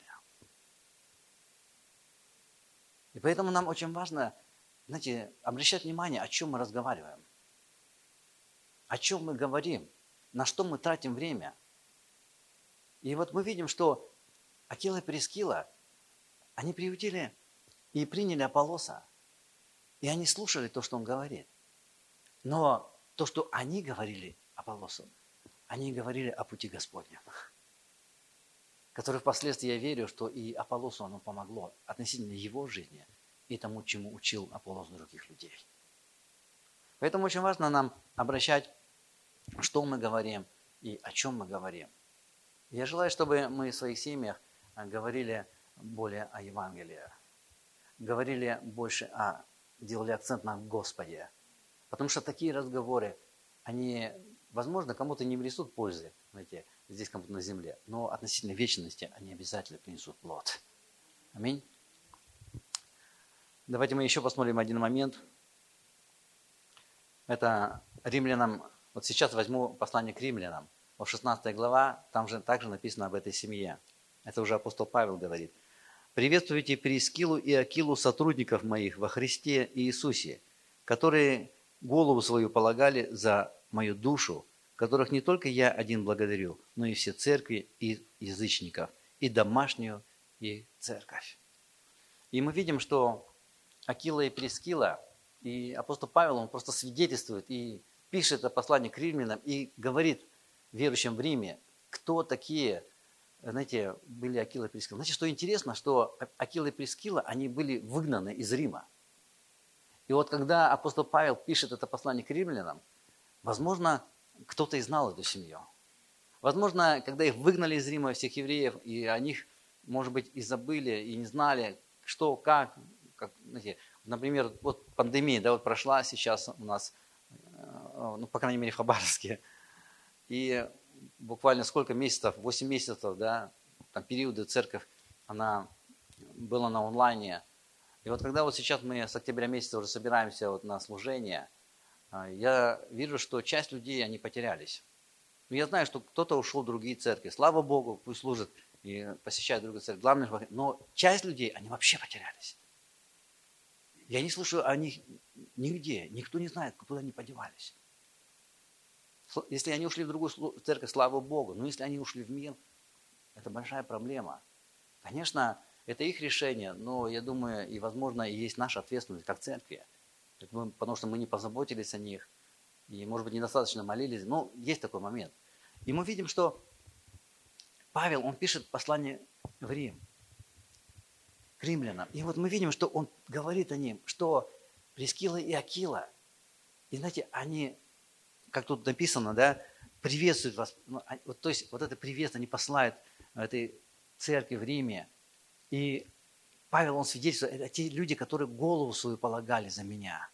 И поэтому нам очень важно, знаете, обращать внимание, о чем мы разговариваем, о чем мы говорим, на что мы тратим время. И вот мы видим, что Акила и Прискила, они приютили и приняли Аполлоса, и они слушали то, что он говорит. Но то, что они говорили Аполлосу, они говорили о пути Господнем, который впоследствии, я верю, что и Аполлосу оно помогло относительно его жизни и тому, чему учил Аполлос других людей. Поэтому очень важно нам обращать, что мы говорим и о чем мы говорим. Я желаю, чтобы мы в своих семьях говорили более о Евангелии, говорили больше делали акцент на Господе. Потому что такие разговоры, они, возможно, кому-то не принесут пользы, знаете, здесь кому-то на земле, но относительно вечности они обязательно принесут плод. Аминь. Давайте мы еще посмотрим один момент. Это римлянам, вот сейчас возьму послание к римлянам, 16 глава, там же также написано об этой семье. Это уже апостол Павел говорит. «Приветствуйте Прискилу и Акилу, сотрудников моих во Христе Иисусе, которые голову свою полагали за мою душу, которых не только я один благодарю, но и все церкви и язычников, и домашнюю, и церковь». И мы видим, что Акила и Прискила, и апостол Павел, он просто свидетельствует и пишет это послание к римлянам и говорит верующим в Риме, кто такие, знаете, были Акила и Прискила. Знаете, что интересно, что Акила и Прискила, они были выгнаны из Рима. И вот когда апостол Павел пишет это послание к римлянам, возможно, кто-то и знал эту семью. Возможно, когда их выгнали из Рима, всех евреев, и о них, может быть, и забыли, и не знали, что, как знаете, например, вот пандемия, да, вот прошла сейчас у нас, ну, по крайней мере, в Хабаровске, и буквально сколько месяцев, 8 месяцев, да, там периоды церковь, она была на онлайне. И вот когда вот сейчас мы с октября месяца уже собираемся вот на служение, я вижу, что часть людей, они потерялись. Но я знаю, что кто-то ушел в другие церкви. Слава Богу, пусть служат и посещают другую церковь. Главное, но часть людей, они вообще потерялись. Я не слышу о них нигде. Никто не знает, куда они подевались. Если они ушли в другую церковь, слава Богу. Но если они ушли в мир, это большая проблема. Конечно, это их решение, но я думаю, и возможно, и есть наша ответственность как церкви. Потому что мы не позаботились о них. И, может быть, недостаточно молились. Но есть такой момент. И мы видим, что Павел, он пишет послание в Рим. К римлянам. И вот мы видим, что он говорит о ним, что Прискила и Акила, и знаете, они, как тут написано, да, приветствуют вас. Вот, то есть вот это приветствие они посылают этой церкви в Риме. И Павел, он свидетельствует, это те люди, которые голову свою полагали за меня.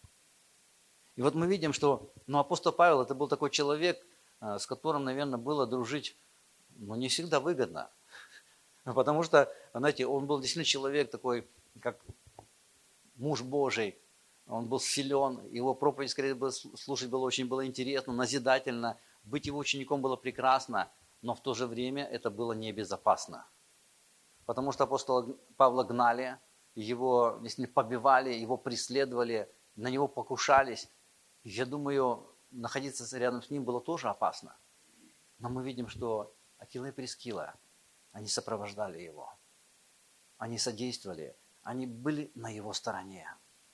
И вот мы видим, что апостол Павел, это был такой человек, с которым, наверное, было дружить, но не всегда выгодно. Потому что, знаете, он был действительно человек такой, как муж Божий, он был силен, его проповедь, скорее, слушать было интересно, назидательно, быть его учеником было прекрасно, но в то же время это было небезопасно. Потому что апостола Павла гнали, его побивали, его преследовали, на него покушались. И я думаю, находиться рядом с ним было тоже опасно. Но мы видим, что Акила и Прискила, они сопровождали его, они содействовали, они были на его стороне.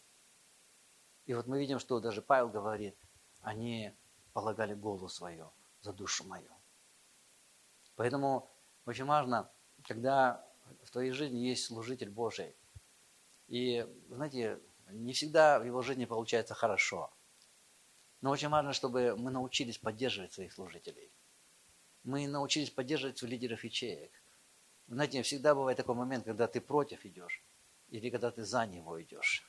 И вот мы видим, что даже Павел говорит, они полагали голову свою за душу мою. Поэтому очень важно, когда в твоей жизни есть служитель Божий, и, знаете, не всегда в его жизни получается хорошо, но очень важно, чтобы мы научились поддерживать своих служителей. Мы научились поддерживать своих лидеров ячеек. Знаете, всегда бывает такой момент, когда ты против идешь, или когда ты за него идешь.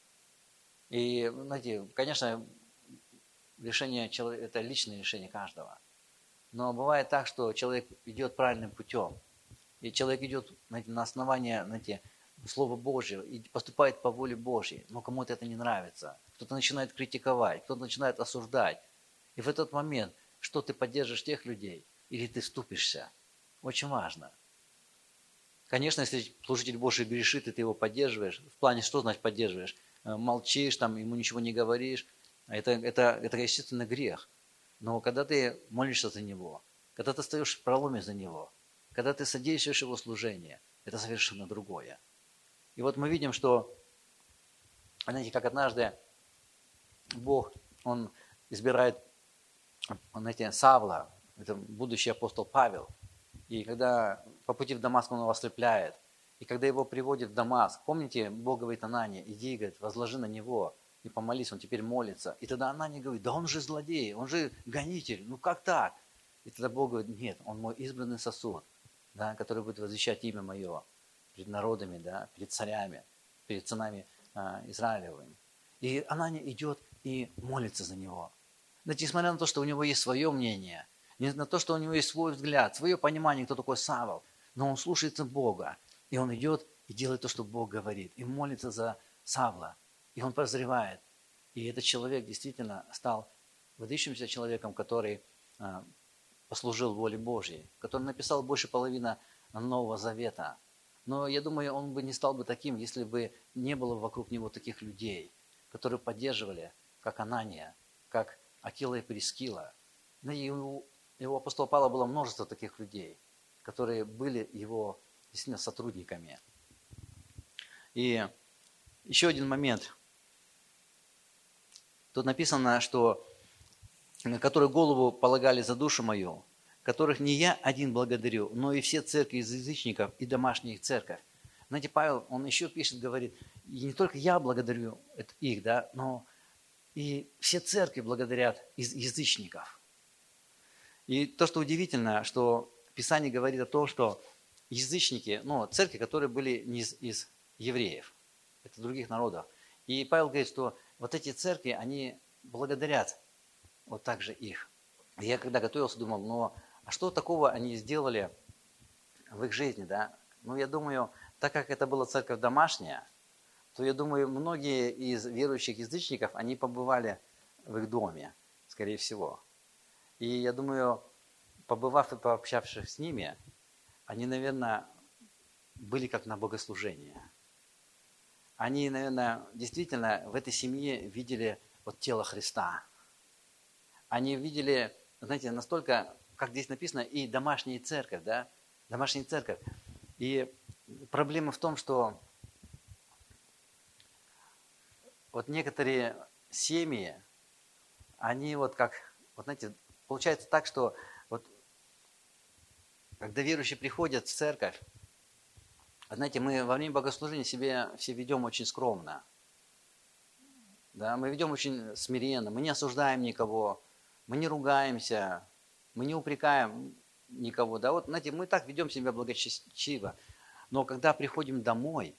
И, знаете, конечно, решение человека – это личное решение каждого. Но бывает так, что человек идет правильным путем. И человек идет, знаете, на основании, знаете, Слова Божьего и поступает по воле Божьей. Но кому-то это не нравится. Кто-то начинает критиковать, кто-то начинает осуждать. И в этот момент, что ты поддержишь тех людей или ты вступишься, очень важно. Конечно, если служитель Божий грешит, и ты его поддерживаешь, в плане, что значит поддерживаешь? Молчишь, там, ему ничего не говоришь, это естественно, грех. Но когда ты молишься за него, когда ты стоишь в проломе за него, когда ты содействуешь его служению, это совершенно другое. И вот мы видим, что, знаете, как однажды Бог, Он избирает, знаете, Савла, это будущий апостол Павел, и когда по пути в Дамаск он его ослепляет, и когда его приводят в Дамаск, помните, Бог говорит Анане, иди, говорит, возложи на него и помолись, он теперь молится. И тогда Анане говорит, да он же злодей, он же гонитель, ну как так? И тогда Бог говорит, нет, он мой избранный сосуд, да, который будет возвещать имя мое перед народами, да, перед царями, перед сынами Израилевыми. И Анания идет и молится за него. Знаете, несмотря на то, что у него есть свое мнение, несмотря на то, что у него есть свой взгляд, свое понимание, кто такой Савл, но он слушается Бога, и он идет и делает то, что Бог говорит, и молится за Савла, и он прозревает. И этот человек действительно стал выдающимся человеком, который послужил воле Божьей, который написал больше половины Нового Завета. Но я думаю, он бы не стал бы таким, если бы не было вокруг него таких людей, которые поддерживали, как Анания, как Акила и Прискила. И у апостола Павла было множество таких людей, которые были его действительно сотрудниками. И еще один момент. Тут написано, что которые голову полагали за душу мою, которых не я один благодарю, но и все церкви из язычников и домашняя их церковь. Знаете, Павел, он еще пишет, говорит, и не только я благодарю их, да, но и все церкви благодарят из язычников. И то, что удивительно, что Писание говорит о том, что язычники, церкви, которые были не из евреев, это других народов. И Павел говорит, что вот эти церкви, они благодарят вот так же их. И я когда готовился, думал, а что такого они сделали в их жизни, да? Я думаю, так как это была церковь домашняя, то я думаю, многие из верующих язычников, они побывали в их доме, скорее всего. И я думаю, побывав и пообщавшись с ними, они, наверное, были как на богослужении. Они, наверное, действительно в этой семье видели вот тело Христа. Они видели, знаете, настолько, как здесь написано, и домашняя церковь, да? Домашняя церковь. И проблема в том, что вот некоторые семьи, они знаете, получается так, что вот когда верующие приходят в церковь, знаете, мы во время богослужения себя все ведем очень скромно. Да, мы ведем очень смиренно, мы не осуждаем никого, мы не ругаемся, мы не упрекаем никого. Да, вот, знаете, мы так ведем себя благочестиво. Но когда приходим домой,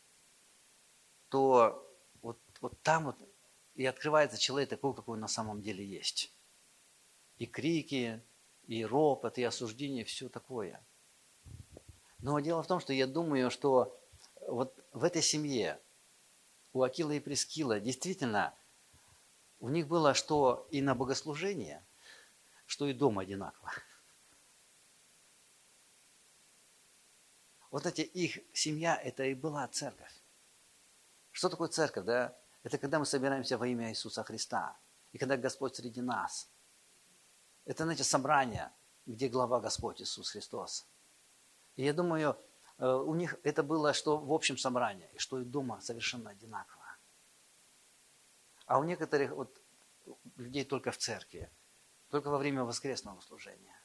то вот там вот и открывается человек такой, какой он на самом деле есть. И крики, и ропот, и осуждение, все такое. Но дело в том, что я думаю, что вот в этой семье у Акила и Прискила действительно у них было что и на богослужение, что и дома одинаково. Вот эти их семья, это и была церковь. Что такое церковь, да? Это когда мы собираемся во имя Иисуса Христа. И когда Господь среди нас. Это, знаете, собрание, где глава Господь Иисус Христос. И я думаю, у них это было, что в общем собрании, и что и дома совершенно одинаково. А у некоторых вот, людей только в церкви, только во время воскресного служения.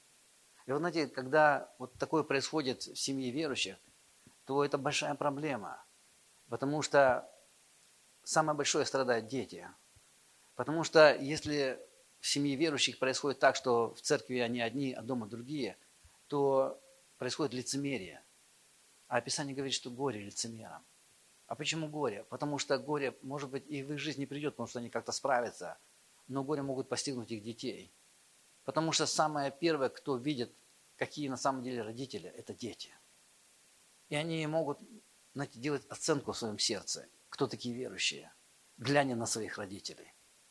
И вот знаете, когда вот такое происходит в семье верующих, то это большая проблема. Потому что самое большое страдают дети. Потому что если в семье верующих происходит так, что в церкви они одни, а дома другие, то происходит лицемерие. А Писание говорит, что горе лицемерам. А почему горе? Потому что горе, может быть, и в их жизни придет, потому что они как-то справятся, но горе могут постигнуть их детей. Потому что самое первое, кто видит, какие на самом деле родители, это дети. И они могут, знаете, делать оценку в своем сердце, кто такие верующие, глядя на своих родителей.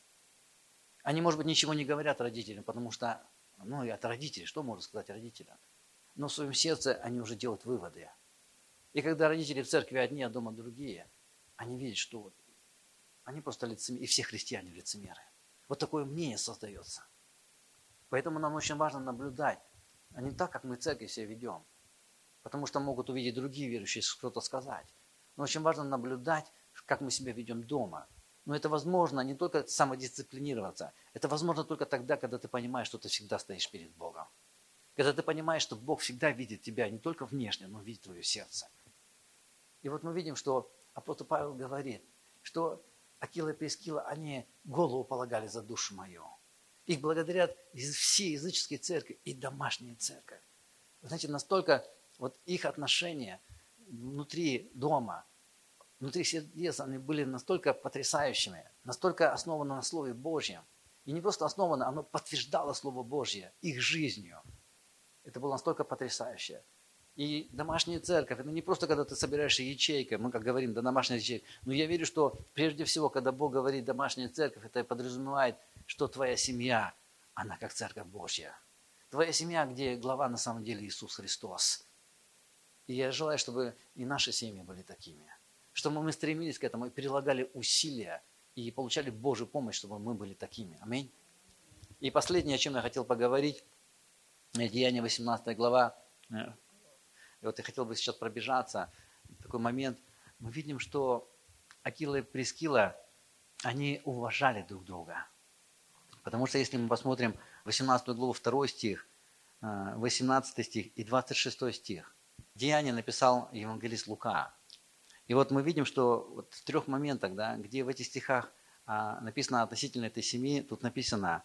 Они, может быть, ничего не говорят родителям, потому что, это родители, что можно сказать родителям? Но в своем сердце они уже делают выводы. И когда родители в церкви одни, а дома другие, они видят, что вот они просто лицемеры, и все христиане лицемеры. Вот такое мнение создается. Поэтому нам очень важно наблюдать, а не так, как мы в церкви себя ведем. Потому что могут увидеть другие верующие, что-то сказать. Но очень важно наблюдать, как мы себя ведем дома. Но это возможно не только самодисциплинироваться. Это возможно только тогда, когда ты понимаешь, что ты всегда стоишь перед Богом. Когда ты понимаешь, что Бог всегда видит тебя не только внешне, но видит твое сердце. И вот мы видим, что апостол Павел говорит, что Акила и Прискила, они голову полагали за душу мою. Их благодарят из всей языческой церкви и домашняя церковь. Вы знаете, настолько вот их отношения внутри дома, внутри сердец, они были настолько потрясающими, настолько основаны на Слове Божьем. И не просто основано, оно подтверждало Слово Божье их жизнью. Это было настолько потрясающе. И домашняя церковь, это не просто, когда ты собираешься ячейкой, мы как говорим, да, домашняя ячейка. Но я верю, что прежде всего, когда Бог говорит домашняя церковь, это подразумевает, что твоя семья, она как церковь Божья. Твоя семья, где глава на самом деле Иисус Христос. И я желаю, чтобы и наши семьи были такими. Чтобы мы стремились к этому и прилагали усилия и получали Божью помощь, чтобы мы были такими. Аминь. И последнее, о чем я хотел поговорить, Деяния 18 глава. И вот я хотел бы сейчас пробежаться. Такой момент. Мы видим, что Акила и Прискила, они уважали друг друга. Потому что если мы посмотрим 18 главу 2 стих, 18 стих и 26 стих, Деяния написал евангелист Лука. И вот мы видим, что вот в 3 моментах, да, где в этих стихах написано относительно этой семьи, тут написано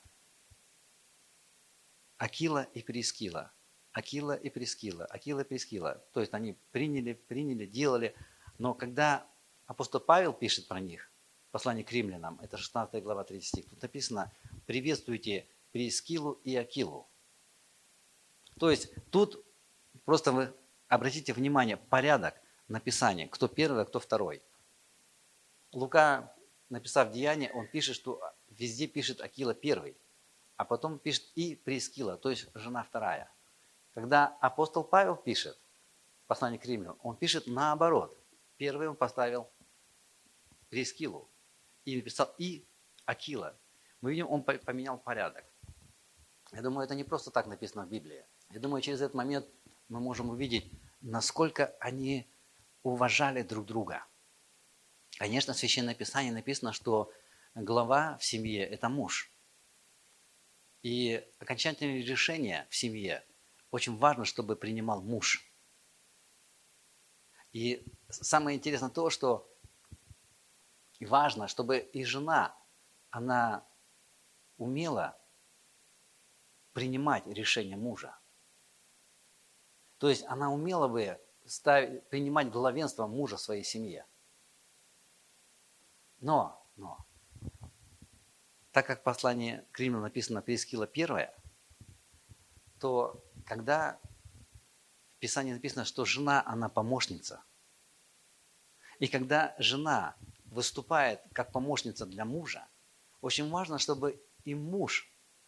Акила и Прискила. Акила и Прискила, Акила и Прискила. То есть они приняли, делали. Но когда апостол Павел пишет про них, послание к римлянам, это 16 глава 3 стих, тут написано «Приветствуйте Прискилу и Акилу». То есть тут просто вы обратите внимание, порядок написания, кто первый, а кто второй. Лука, написав Деяния, он пишет, что везде пишет Акила первый, а потом пишет и Прискила, то есть жена вторая. Когда апостол Павел пишет послание к римлянам, он пишет наоборот. Первый он поставил Прискилу и написал и Акила. Мы видим, он поменял порядок. Я думаю, это не просто так написано в Библии. Я думаю, через этот момент мы можем увидеть, насколько они уважали друг друга. Конечно, в Священном Писании написано, что глава в семье – это муж. И окончательное решение в семье очень важно, чтобы принимал муж. И самое интересное то, что важно, чтобы и жена, она умела принимать решение мужа. То есть она умела бы принимать главенство мужа в своей семье. Но, так как в послании к римлянам написано Прискила первая, то когда в Писании написано, что жена, она помощница, и когда жена выступает как помощница для мужа, очень важно, чтобы и муж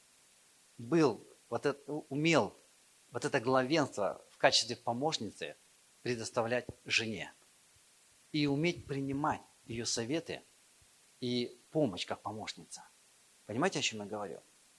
умел вот это главенство в качестве помощницы предоставлять жене и уметь принимать ее советы и помощь как помощница. Понимаете, о чем я говорю?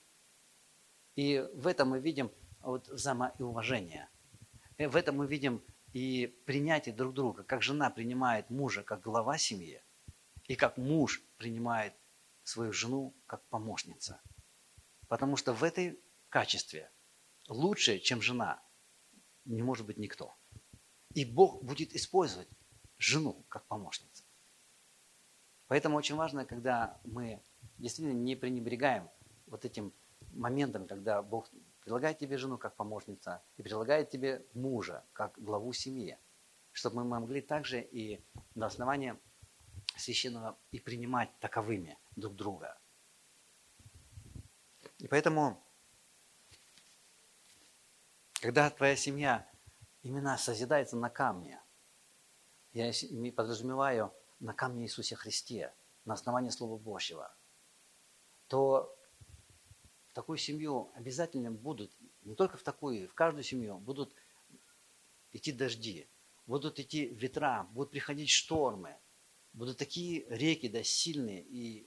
И в этом мы видим взаимоуважение. И в этом мы видим и принятие друг друга, как жена принимает мужа как глава семьи, и как муж принимает свою жену как помощница. Потому что в этой качестве лучше, чем жена, не может быть никто. И Бог будет использовать жену как помощницу. Поэтому очень важно, когда мы действительно не пренебрегаем вот этим моментом, когда Бог предлагает тебе жену как помощница и предлагает тебе мужа как главу семьи, чтобы мы могли также и на основании священного и принимать таковыми друг друга. И поэтому, когда твоя семья именно созидается на камне, я подразумеваю на камне Иисусе Христе, на основании Слова Божьего, то в такую семью обязательно будут, не только в такую, в каждую семью будут идти дожди, будут идти ветра, будут приходить штормы, будут такие реки, да, сильные и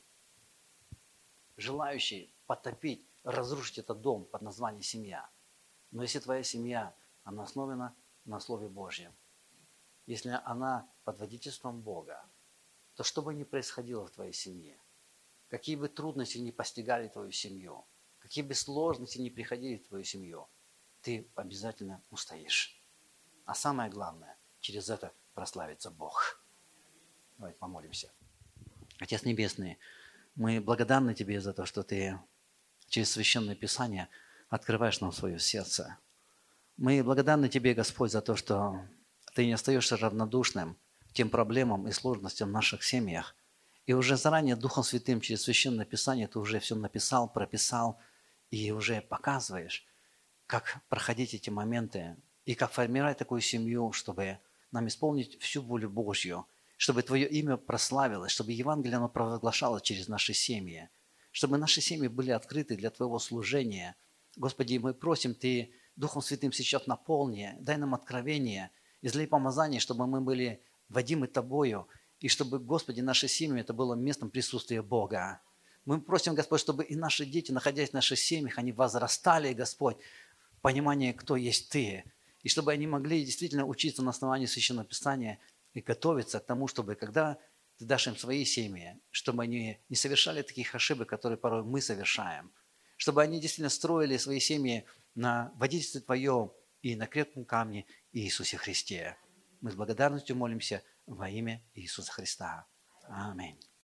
желающие потопить, разрушить этот дом под названием семья. Но если твоя семья, она основана на Слове Божьем, если она под водительством Бога, то что бы ни происходило в твоей семье, какие бы трудности ни постигали твою семью, какие бы сложности ни приходили в твою семью, ты обязательно устоишь. А самое главное, через это прославится Бог. Давайте помолимся. Отец Небесный, мы благодарны Тебе за то, что Ты через Священное Писание открываешь нам свое сердце. Мы благодарны Тебе, Господь, за то, что Ты не остаешься равнодушным к тем проблемам и сложностям в наших семьях. И уже заранее Духом Святым через Священное Писание Ты уже все написал, прописал и уже показываешь, как проходить эти моменты и как формировать такую семью, чтобы нам исполнить всю волю Божью, чтобы Твое имя прославилось, чтобы Евангелие оно провозглашалось через наши семьи, чтобы наши семьи были открыты для Твоего служения. Господи, мы просим Ты Духом Святым сейчас наполни, дай нам откровение, излей помазание, чтобы мы были водимы Тобою, и чтобы, Господи, наши семьи это было местом присутствия Бога. Мы просим, Господь, чтобы и наши дети, находясь в наших семьях, они возрастали, Господь, в понимании, кто есть Ты, и чтобы они могли действительно учиться на основании Священного Писания и готовиться к тому, чтобы, когда Ты дашь им свои семьи, чтобы они не совершали таких ошибок, которые порой мы совершаем, чтобы они действительно строили свои семьи на водительстве Твоем и на крепком камне Иисусе Христе. Мы с благодарностью молимся во имя Иисуса Христа. Аминь.